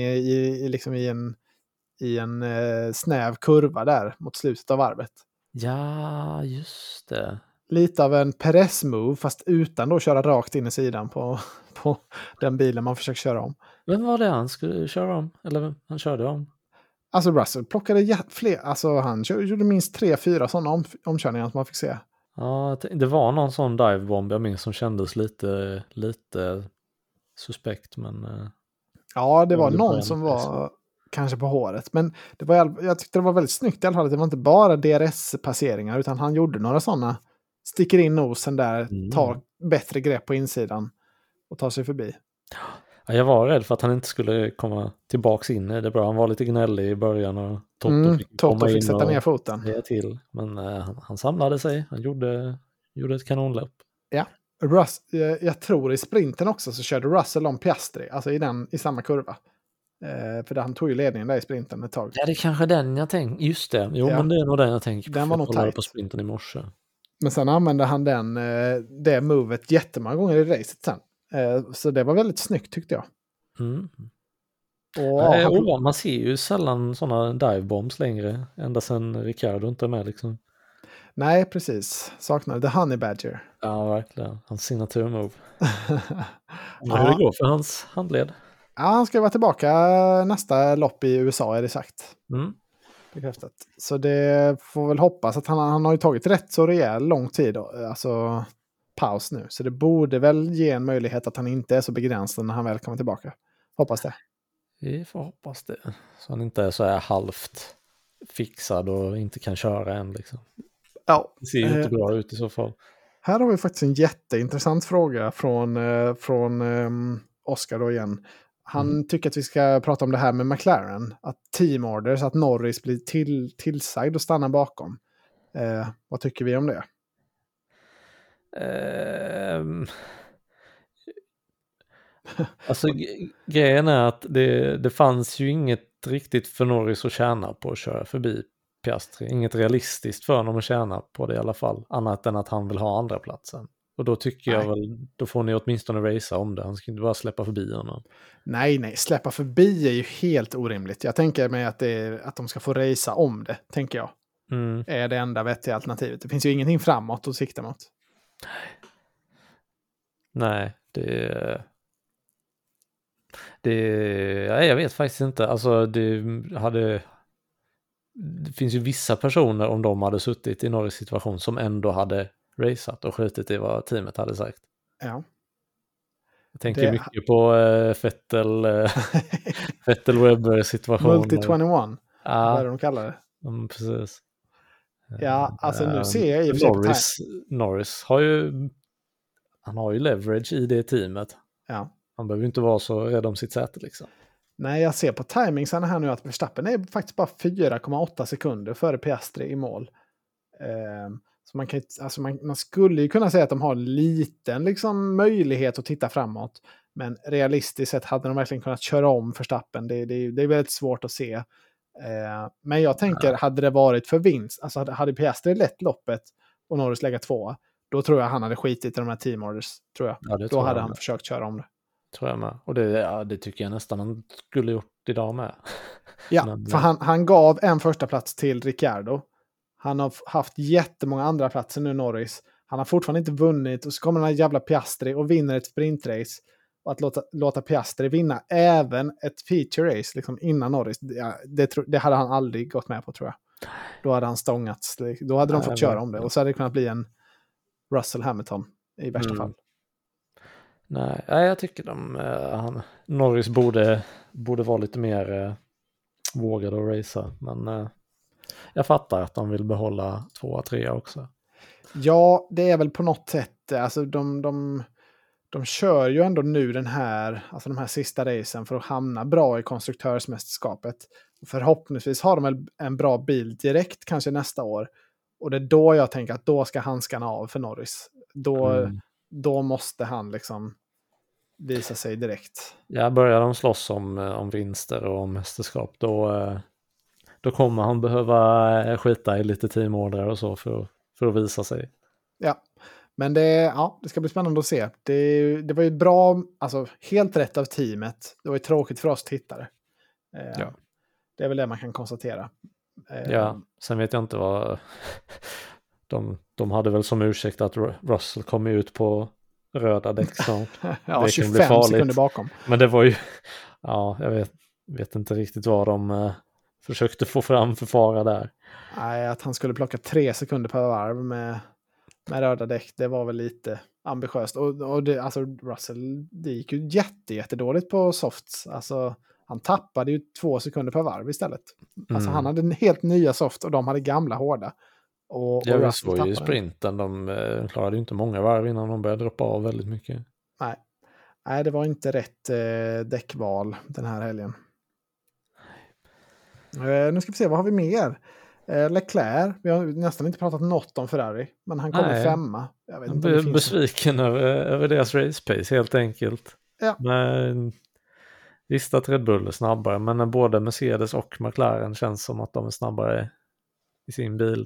i en snäv kurva där mot slutet av varvet. Ja, just det. Lite av en Perez-move, fast utan då köra rakt in i sidan på den bilen man försöker köra om. Vem var det han skulle köra om? Eller han körde om? Alltså Russell plockade fler, alltså han gjorde minst 3-4 sådana omkörningar som man fick se. Ja, det var någon sån divebomb jag minns som kändes lite suspekt, men... Ja, det var någon som var kanske på håret, men jag tyckte det var väldigt snyggt i alla fall att det var inte bara DRS-passeringar, utan han gjorde några sådana, sticker in nosen där, tar bättre grepp på insidan och tar sig förbi. Ja, jag var rädd för att han inte skulle komma tillbaks in i det bra. Han var lite gnällig i början och Toto fick sätta ner foten. Till. Men han samlade sig. Han gjorde ett kanonlopp. Ja, jag tror i sprinten också så körde Russell om Piastri, alltså i samma kurva. För han tog ju ledningen där i sprinten ett tag. Ja, det är kanske den jag tänkte. Just det. Jo, men det är nog den jag tänker. Den var nog tajt. På sprinten i morse. Men sen använde han det movet jättemånga gånger i racet sen. Så det var väldigt snyggt tyckte jag. Och man ser ju sällan sådana divebombs längre. Ända sedan Ricciardo inte är med liksom. Nej, precis. Saknar The Honey Badger. Ja, verkligen. Hans signaturmove. Hur det går för hans handled. Ja, han ska vara tillbaka nästa lopp i USA är det sagt. Bekräftat. Så det får väl hoppas att han har ju tagit rätt så rejäl lång tid. Alltså paus nu. Så det borde väl ge en möjlighet att han inte är så begränsad när han väl kommer tillbaka. Hoppas det. Vi får hoppas det. Så han inte är så här halvt fixad och inte kan köra än liksom. Ja. Det ser ju inte bra ut i så fall. Här har vi faktiskt en jätteintressant fråga från Oscar då igen. Han tycker att vi ska prata om det här med McLaren. Att team orders, att Norris blir tillsagd och stannar bakom. Vad tycker vi om det? Alltså grejen är att det fanns ju inget riktigt för Norris att tjäna på att köra förbi Piastri. Inget realistiskt för honom att tjäna på det i alla fall. Annat än att han vill ha andra platsen. Och då tycker jag väl, då får ni åtminstone racea om det. Han ska inte bara släppa förbi honom. Nej, släppa förbi är ju helt orimligt. Jag tänker mig att de ska få racea om det, tänker jag. Är det enda vettiga alternativet. Det finns ju ingenting framåt att sikta mot. Nej, jag vet faktiskt inte. Alltså det finns ju vissa personer om de hade suttit i Norris situation som ändå hade raceat och skjutit i vad teamet hade sagt. Ja. Jag tänker mycket på Vettel-Webber situationen. Multi-21, vad är det de kallar det? Precis. Ja, alltså nu ser jag i Norris har ju leverage i det teamet. Ja. Han behöver inte vara så rädd om sitt säte liksom. Nej, jag ser på timingsen här nu att Verstappen är faktiskt bara 4,8 sekunder före Piastri i mål. Så man skulle ju kunna säga att de har en liten liksom, möjlighet att titta framåt. Men realistiskt sett hade de verkligen kunnat köra om Verstappen. Det är väldigt svårt att se. Men jag tänker, hade det varit för vinst, alltså hade Piastri lett loppet och Norris lägga 2, då tror jag han hade skitit i de här team orders, tror jag. Ja, då hade han försökt köra om det. Tror jag med. Och det tycker jag nästan han skulle gjort idag med. Ja, för han gav en första plats till Ricciardo. Han har haft jättemånga andra platser nu, Norris. Han har fortfarande inte vunnit och så kommer den här jävla Piastri och vinner ett sprintrace. Och att låta Piastri vinna även ett feature race liksom, innan Norris, det hade han aldrig gått med på, tror jag. Då hade han stångats. Då hade de fått köra om det. Och så hade det kunnat bli en Russell Hamilton i värsta fall. Nej, jag tycker Norris borde vara lite mer vågad att racea. Men jag fattar att de vill behålla 2-3 också. Ja, det är väl på något sätt. Alltså de kör ju ändå nu de här sista racen för att hamna bra i konstruktörsmästerskapet. Förhoppningsvis har de väl en bra bil direkt kanske nästa år. Och det är då jag tänker att då ska handskarna av för Norris. Då måste han liksom visa sig direkt. Ja, börjar de slåss om vinster och om mästerskap, då kommer han behöva skita i lite teamordrar och så för att visa sig. Ja, men det ska bli spännande att se. Det var ju bra, alltså helt rätt av teamet. Det var ju tråkigt för oss tittare. Ja. Det är väl det man kan konstatera. Ja, sen vet jag inte vad... De hade väl som ursäkt att Russell kom ut på röda däck snart. Ja, 25 sekunder bakom. Men det var ju... Ja, jag vet inte riktigt vad de försökte få fram för fara där. Nej, att han skulle plocka 3 sekunder per varv med röda däck, det var väl lite ambitiöst. Och det, alltså Russell, det gick ju jättedåligt på softs. Alltså han tappade ju 2 sekunder per varv istället. Alltså han hade helt nya soft och de hade gamla hårda. Och visst var ju sprinten, de klarade ju inte många varv innan de började droppa av väldigt mycket. Nej, det var inte rätt däckval den här helgen. Nu ska vi se, vad har vi mer? Leclerc, vi har nästan inte pratat något om Ferrari, men han kommer 5:a. Jag vet inte besviken över deras race pace helt enkelt. Ja. Men visst att Red Bull är snabbare, men när både Mercedes och McLaren känns som att de är snabbare i sin bil,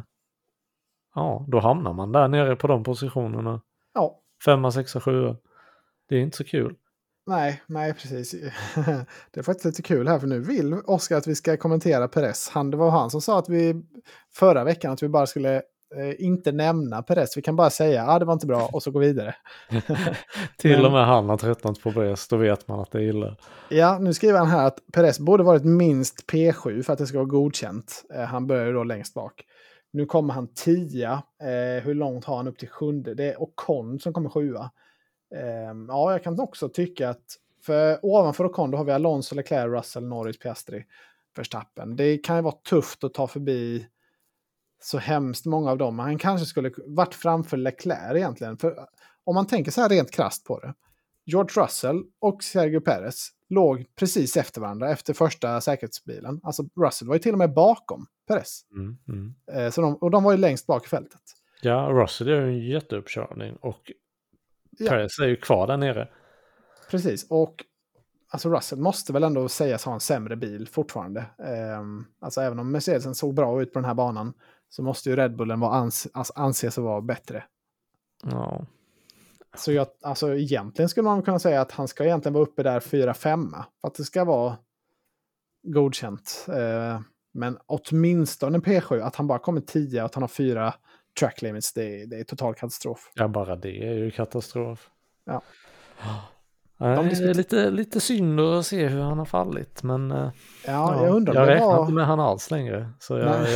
då hamnar man där nere på de positionerna. Ja. 5, 6, 7. Det är inte så kul. Nej, precis. Det är faktiskt lite kul här, för nu vill Oskar att vi ska kommentera Perez. Det var han som sa att vi förra veckan att vi bara skulle inte nämna Perez. Vi kan bara säga det var inte bra och så gå vidare. Till och med han har tröttnat på Perez, då vet man att det är illa. Ja, nu skriver han här att Perez borde varit minst P7 för att det ska vara godkänt. Han börjar ju då längst bak. Nu kommer han 10. Hur långt har han upp till 7:e? Det är Ocon som kommer 7:a. Ja, jag kan också tycka att för ovanför Ocon då har vi Alonso, Leclerc, Russell, Norris, Piastri, Verstappen. Det kan ju vara tufft att ta förbi så hemskt många av dem. Han kanske skulle varit framför Leclerc egentligen. För om man tänker så här rent krasst på det. George Russell och Sergio Perez låg precis efter varandra efter första säkerhetsbilen. Alltså Russell var ju till och med bakom Perez. Så de var ju längst bak i fältet. Ja, Russell är ju en jätteuppkörning och Perez är ju kvar där nere. Precis, och alltså Russell måste väl ändå sägas ha en sämre bil fortfarande. Alltså även om Mercedesen såg bra ut på den här banan så måste ju Red Bullen anses vara bättre. Ja. Så egentligen skulle man kunna säga att han ska egentligen vara uppe där 4-5 för att det ska vara godkänt. Men åtminstone P7, att han bara kommer 10 och att han har 4 track limits, det är total katastrof. Ja, bara det är ju katastrof. Ja. Det är lite synd att se hur han har fallit, men jag undrar jag räknar inte med han alls längre, så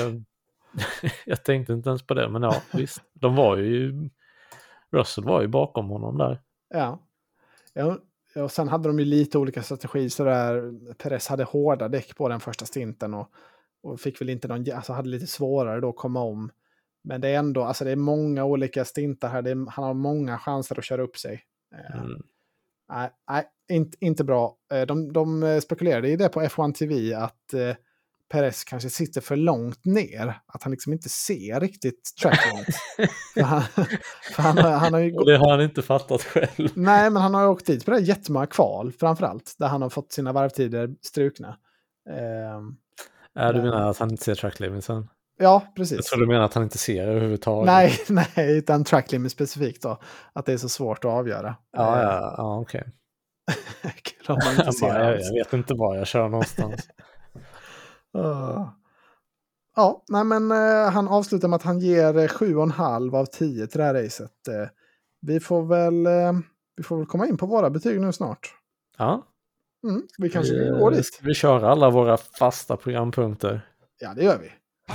jag tänkte inte ens på det, men visst, Russell var ju bakom honom där. Ja, och sen hade de ju lite olika strategier, så där Perez hade hårda däck på den första stinten och fick väl inte hade lite svårare då att komma om. Men det är ändå, alltså det är många olika stintar här, han har många chanser att köra upp sig. Nej, inte bra. De spekulerade i det på F1 TV att Perez kanske sitter för långt ner. Att han liksom inte ser riktigt tracken. han har ju och det har han inte fattat själv. Nej, men han har ju åkt dit på det jättemånga kval framförallt. Där han har fått sina varvtider strukna. Du menar att han inte ser track limitsen? Ja, precis. Jag tror du menar att han inte ser överhuvudtaget. Nej, utan track limit specifikt då. Att det är så svårt att avgöra. Ja, okej. Jag vet inte var jag kör någonstans. Ja, nej men han avslutar med att han ger 7,5 av 10 till det här racet. Vi får väl komma in på våra betyg nu snart. Ja. Vi kanske går dit. Vi kör alla våra fasta programpunkter. Ja, det gör vi.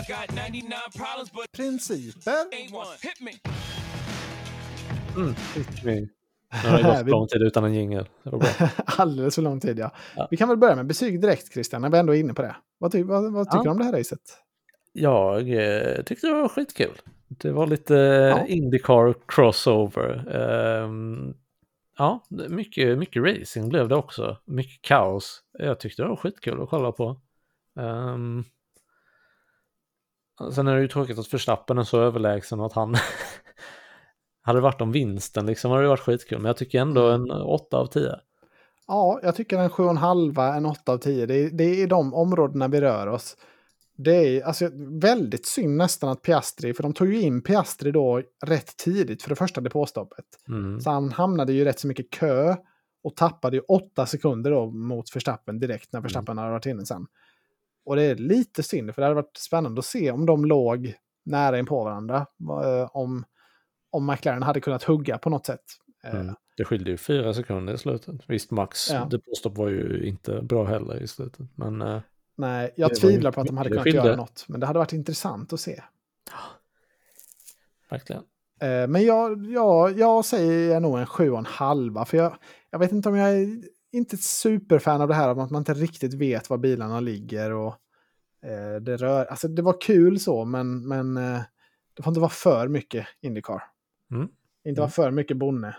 Principer. Nu har det gått lång tid utan en jingle. Alldeles för lång tid, ja. Vi kan väl börja med betyg direkt, Christian, när vi ändå är inne på det. Vad tycker du om det här racet? Jag tyckte det var skitkul. Det var lite IndyCar crossover. Mycket racing blev det också. Mycket kaos. Jag tyckte det var skitkul att kolla på. Sen är det ju tråkigt att Verstappen är så överlägsen och att han hade det varit om vinsten liksom hade det varit skitkul. Men jag tycker ändå en 8 av 10. Ja, jag tycker en 7,5, en 8 av 10. Det är i de områdena vi rör oss. Det är alltså väldigt synd nästan att Piastri, för de tog ju in Piastri då rätt tidigt för det första depåstoppet. Så han hamnade ju rätt så mycket kö och tappade ju 8 sekunder då mot Verstappen direkt när Verstappen hade varit inne sen. Och det är lite synd, för det hade varit spännande att se om de låg nära in på varandra. Om McLaren hade kunnat hugga på något sätt. Det skilde ju 4 sekunder i slutet. Visst, Max depåstopp var ju inte bra heller i slutet. Men, nej, jag tvivlar på att de hade kunnat göra något. Men det hade varit intressant att se. Verkligen. Men jag säger nog en 7,5. För jag vet inte om jag är inte ett superfan av det här. Om att man inte riktigt vet var bilarna ligger. Och det rör. Alltså det var kul så. Men det får inte vara för mycket IndyCar. Inte vara för mycket bonne.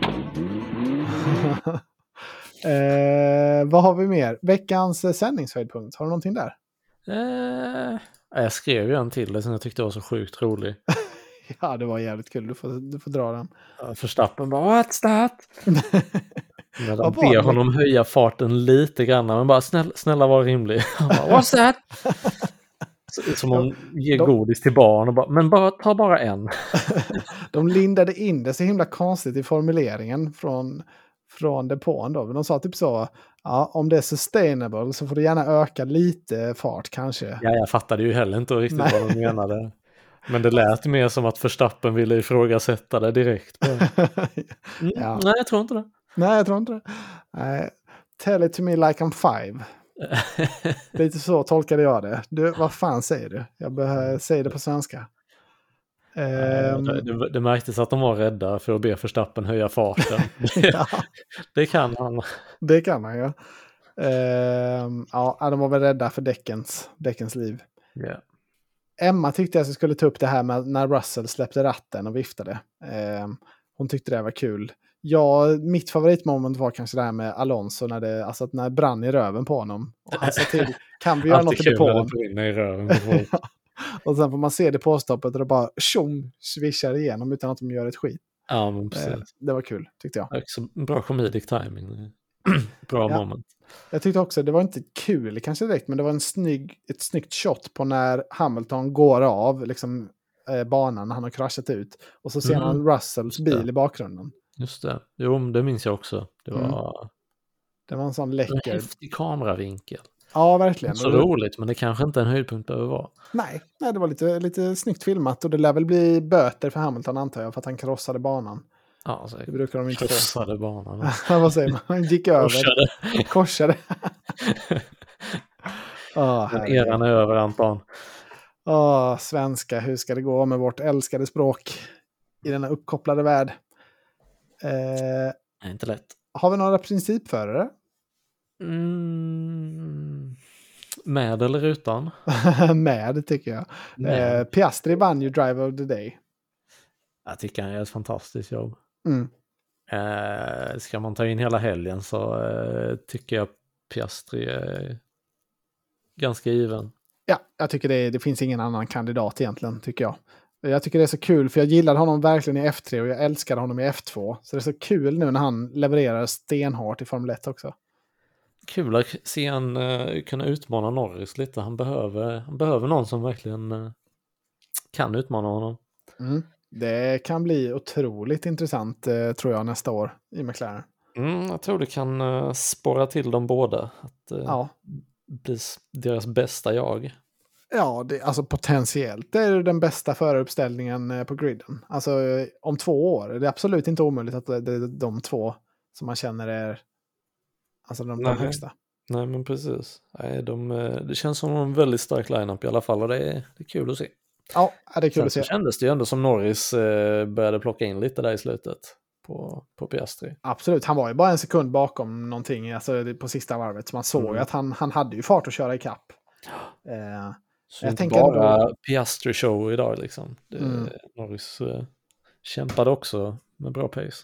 Vad har vi mer? Veckans sändningshöjdpunkt. Har du någonting där? Jag skrev ju en till det som jag tyckte var så sjukt rolig. Ja, det var jävligt kul. Du får dra den. Verstappen bara, what's that? När de ber honom höja farten lite grann. Men bara, snälla var rimlig. Han bara, what's that? Som hon ger godis till barn. Och bara, men ta bara en. De lindade in det så himla konstigt i formuleringen från depån då. Men de sa typ så, ja, om det är sustainable så får du gärna öka lite fart kanske. Ja, jag fattade ju heller inte riktigt vad de menade. Men det lät mer som att Verstappen ville ifrågasätta det direkt. Ja. Nej, jag tror inte det. Nej, jag tror inte det. Tell it to me like I'm 5. Lite så tolkade jag det. Du, vad fan säger du? Jag säger det på svenska. Det märktes att de var rädda för att be Verstappen höja farten. Det kan han. Det kan han, ja. Ja, de var väl rädda för däckens liv. Yeah. Emma tyckte jag skulle ta upp det här med när Russell släppte ratten och viftade. Hon tyckte det var kul. Ja, mitt favoritmoment var kanske det här med Alonso när det brann i röven på honom. Och han sa till, kan vi göra något i depån? Och sen får man se depåstoppet och det bara svischar igenom utan att de gör ett skit. Ja, men precis. Det var kul, tyckte jag. Bra comedic timing. Bra moment. Jag tyckte också, det var inte kul kanske direkt, men det var ett snyggt shot på när Hamilton går av liksom, banan när han har kraschat ut. Och så ser han Russells bil i bakgrunden. Just det. Jo, det minns jag också. Det var en sån läcker... En häftig kameravinkel. Ja, verkligen. Så roligt, men det kanske inte en höjdpunkt behöver vara. Nej, det var lite snyggt filmat. Och det lär väl bli böter för Hamilton, antar jag, för att han krossade banan. Ja, det brukar de inte få. Krossade banan. Vad säger man? Han gick över. Korsade. Eran är över, Anton. Svenska, hur ska det gå med vårt älskade språk i denna uppkopplade värld? Inte lätt. Har vi några principförare? Med eller utan? Med, tycker jag. Piastri vann ju Driver of the Day. Jag tycker han gör ett fantastiskt jobb. Ska man ta in hela helgen så tycker jag Piastri är ganska given. Ja, jag tycker det finns ingen annan kandidat egentligen, tycker jag. Jag tycker det är så kul, för jag gillade honom verkligen i F3 och jag älskade honom i F2. Så det är så kul nu när han levererar stenhårt i Formel 1 också. Kul att se han kunna utmana Norris lite. Han behöver någon som verkligen kan utmana honom. Det kan bli otroligt intressant, tror jag, nästa år i McLaren. Jag tror det kan spåra till dem båda. Att bli deras bästa jag. Ja, alltså potentiellt. Det är den bästa föruppställningen på griden. Alltså om 2 år. Det är absolut inte omöjligt att det är de 2 som man känner är alltså de högsta. Nej, men precis. Nej, det känns som en väldigt stark lineup i alla fall, och det är kul att se. Ja, det är kul att se. Så kändes det ju ändå som Norris började plocka in lite där i slutet på Piastri. Absolut, han var ju bara en sekund bakom någonting alltså, på sista varvet. Så man såg ju att han hade ju fart att köra i kapp. Så jag tänker bara Piastri show idag liksom. Norris kämpade också med bra pace.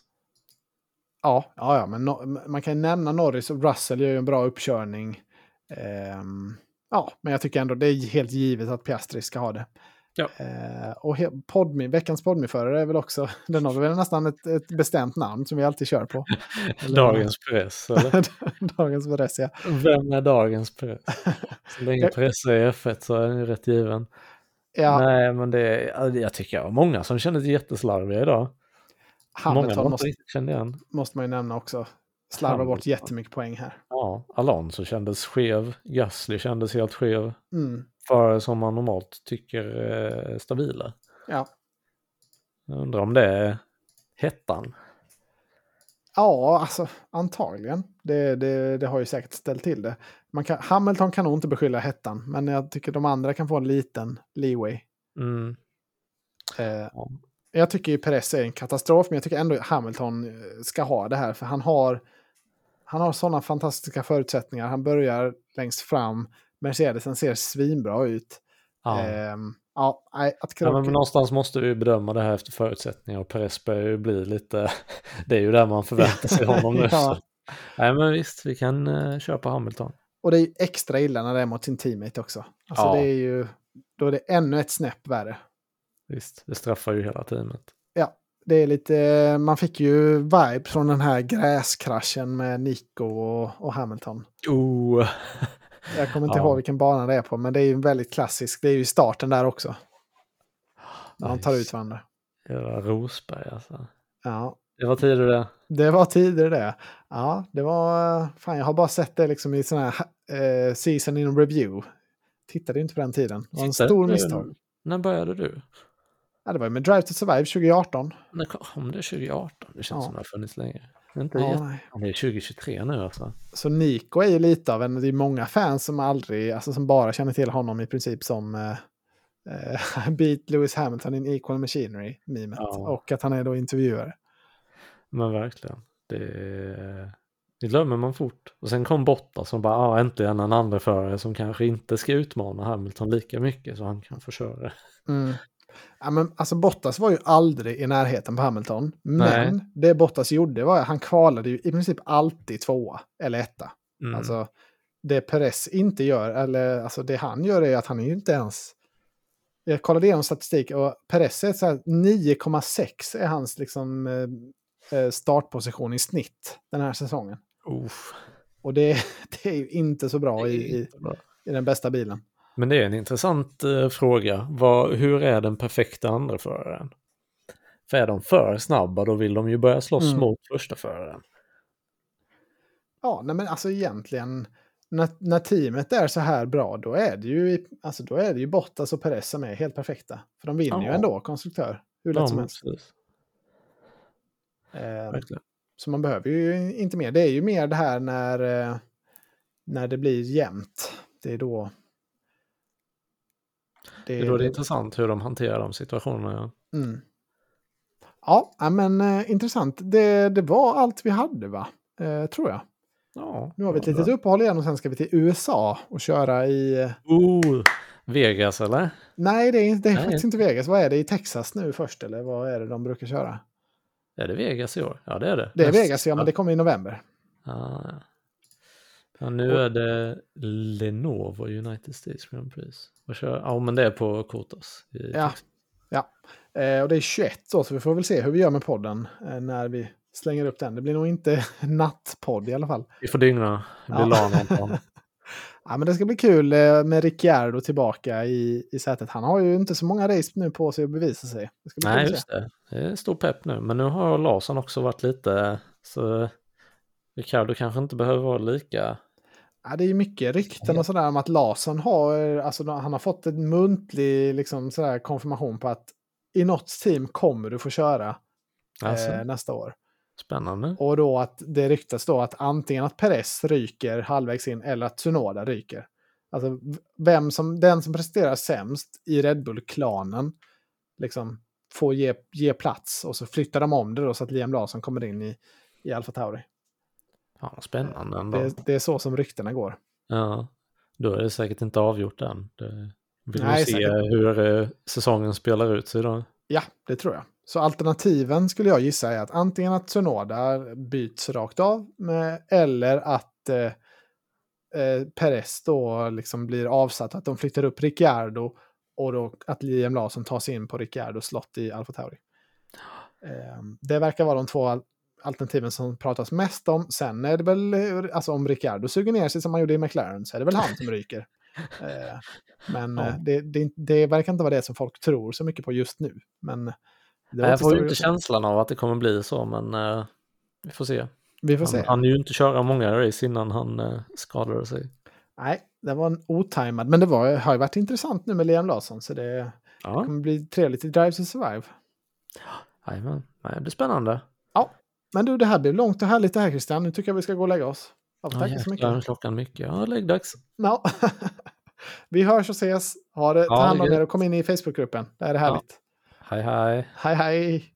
Ja, men man kan nämna Norris och Russell gör ju en bra uppkörning. Ja, men jag tycker ändå det är helt givet att Piastri ska ha det. Ja. Och veckans Podme-förare är väl också, den har väl nästan ett bestämt namn som vi alltid kör på. Dagens Perez, eller? Dagens Perez, ja. Vem är dagens Perez? Så länge Perez är F1 så är den rätt given. Ja. Nej, men jag tycker jag var många som kände sig jätteslarviga idag. Hamilton måste man ju nämna också. Slarvar bort jättemycket poäng här. Ja, Alonso kändes skev. Gasly kändes helt skev. För som man normalt tycker är stabila. Ja. Jag undrar om det är hettan. Ja, alltså antagligen. Det har ju säkert ställt till det. Hamilton kan nog inte beskylla hettan, men jag tycker de andra kan få en liten leeway. Jag tycker ju Perez är en katastrof, men jag tycker ändå Hamilton ska ha det här, för han har sådana fantastiska förutsättningar. Han börjar längst fram. Mercedesen ser svinbra ut. Men någonstans måste vi bedöma det här efter förutsättningar, och Perez börjar ju bli lite det är ju där man förväntar sig honom nu. Så. Nej, men visst, vi kan köpa Hamilton. Och det är ju extra illa när det är mot sin teammate också. Alltså det är ju, då är det ännu ett snäpp värre. Visst, det straffar ju hela teamet. Ja, det är lite, man fick ju vibe från den här gräskraschen med Nico och Hamilton. Jag kommer inte ihåg vilken bana det är på, men det är ju väldigt klassisk. Det är ju i starten där också. När de tar ut varandra. Det var Rosberg alltså. Ja. Det var tidigare det. Det var tidigare det. Ja, det var... Fan, jag har bara sett det liksom i sån här season in review. Tittade inte på den tiden. Det var en stor misstag. När började du? Ja, det var med Drive to Survive 2018. När kom det 2018? Det känns som det har funnits länge. Det är 2023 nu alltså. Så Nico är ju lite av en... Det är många fans som aldrig... Alltså som bara känner till honom i princip som... Beat Lewis Hamilton in Equal Machinery memet. Och att han är då intervjuare. Men verkligen. Det glömmer man fort. Och sen kom Bottas som bara äntligen en andra förare som kanske inte ska utmana Hamilton lika mycket så han kan få köra. Ja, men alltså Bottas var ju aldrig i närheten på Hamilton. Men det Bottas gjorde var att han kvalade ju i princip alltid 2 eller 1. Alltså det Perez inte gör, eller alltså det han gör är att han är ju inte ens... Jag kollade igenom statistik och Perez är så här 9,6 är hans liksom startposition i snitt den här säsongen. Och det är ju inte så bra i den bästa bilen. Men det är en intressant fråga. Hur är den perfekta andra föraren? För är de för snabba då vill de ju börja slåss mot första föraren. Ja, nej men alltså egentligen när teamet är så här bra då är det ju Bottas och Perez som är helt perfekta. För de vinner ju ändå konstruktör. Hur lätt som helst. Så man behöver ju inte mer. Det är ju mer det här när det blir jämnt. Det är då... Det är intressant hur de hanterar de situationerna. Ja, men intressant. Det var allt vi hade, va? Tror jag. Ja, nu har vi ett litet uppehåll igen och sen ska vi till USA och köra i... Vegas, eller? Nej, det är faktiskt inte Vegas. Vad är det i Texas nu först, eller vad är det de brukar köra? Är det Vegas i år? Ja, det är det. Det är Vegas, ja, men det kommer i november. Ja, nu är det Lenovo United States Grand Prix. Ja, men det är på Kotas. Ja. Och det är 21 då, så vi får väl se hur vi gör med podden när vi slänger upp den. Det blir nog inte nattpodd i alla fall. Vi får dygna. Det blir LAN. Ja, men det ska bli kul med Ricciardo tillbaka i sätet. Han har ju inte så många race nu på sig att bevisa sig. Det ska bli Nej, just det. Det är stor pepp nu. Men nu har Larsson också varit lite... Så Ricciardo kanske inte behöver vara lika... Ja, det är mycket rykten och sådär om att Larsson har... Alltså, han har fått en muntlig liksom, sådär, konfirmation på att i något team kommer du få köra nästa år. Spännande. Och då att det ryktas då att antingen att Perez ryker halvvägs in eller att Tsunoda ryker. Alltså den som presterar sämst i Red Bull-klanen liksom får ge plats och så flyttar de om det då så att Liam Lawson kommer in i Alfa Tauri. Ja, spännande ändå. Det är så som ryktena går. Ja, då är det säkert inte avgjort än. Vill du se hur säsongen spelar ut sig då? Ja, det tror jag. Så alternativen skulle jag gissa är att antingen att Tsunoda byts rakt av eller att Perez då liksom blir avsatt, att de flyttar upp Ricciardo och då att Liam Lawson tar sig in på Ricciardos slott i AlphaTauri. Det verkar vara de två alternativen som pratas mest om. Sen är det väl, alltså om Ricciardo suger ner sig som man gjorde i McLaren, så är det väl han som ryker. Men det verkar inte vara det som folk tror så mycket på just nu. Men jag får ju inte känslan av att det kommer bli så, men vi får se. Vi får se. Han ju inte köra många race innan han skadade sig. Nej, det var en otajmad. Men det har ju varit intressant nu med Liam Lawson, så det kommer bli trevligt i Drive to Survive. Jajamän, det blir spännande. Ja, men du, det här blev långt och härligt det här, Christian. Nu tycker jag vi ska gå och lägga oss. Tack så mycket. Klockan mycket. Ja, läggdags. Ja. Vi hörs och ses. Ta hand om er och kom in i Facebookgruppen. Det är härligt. Hej hej. Hej hej.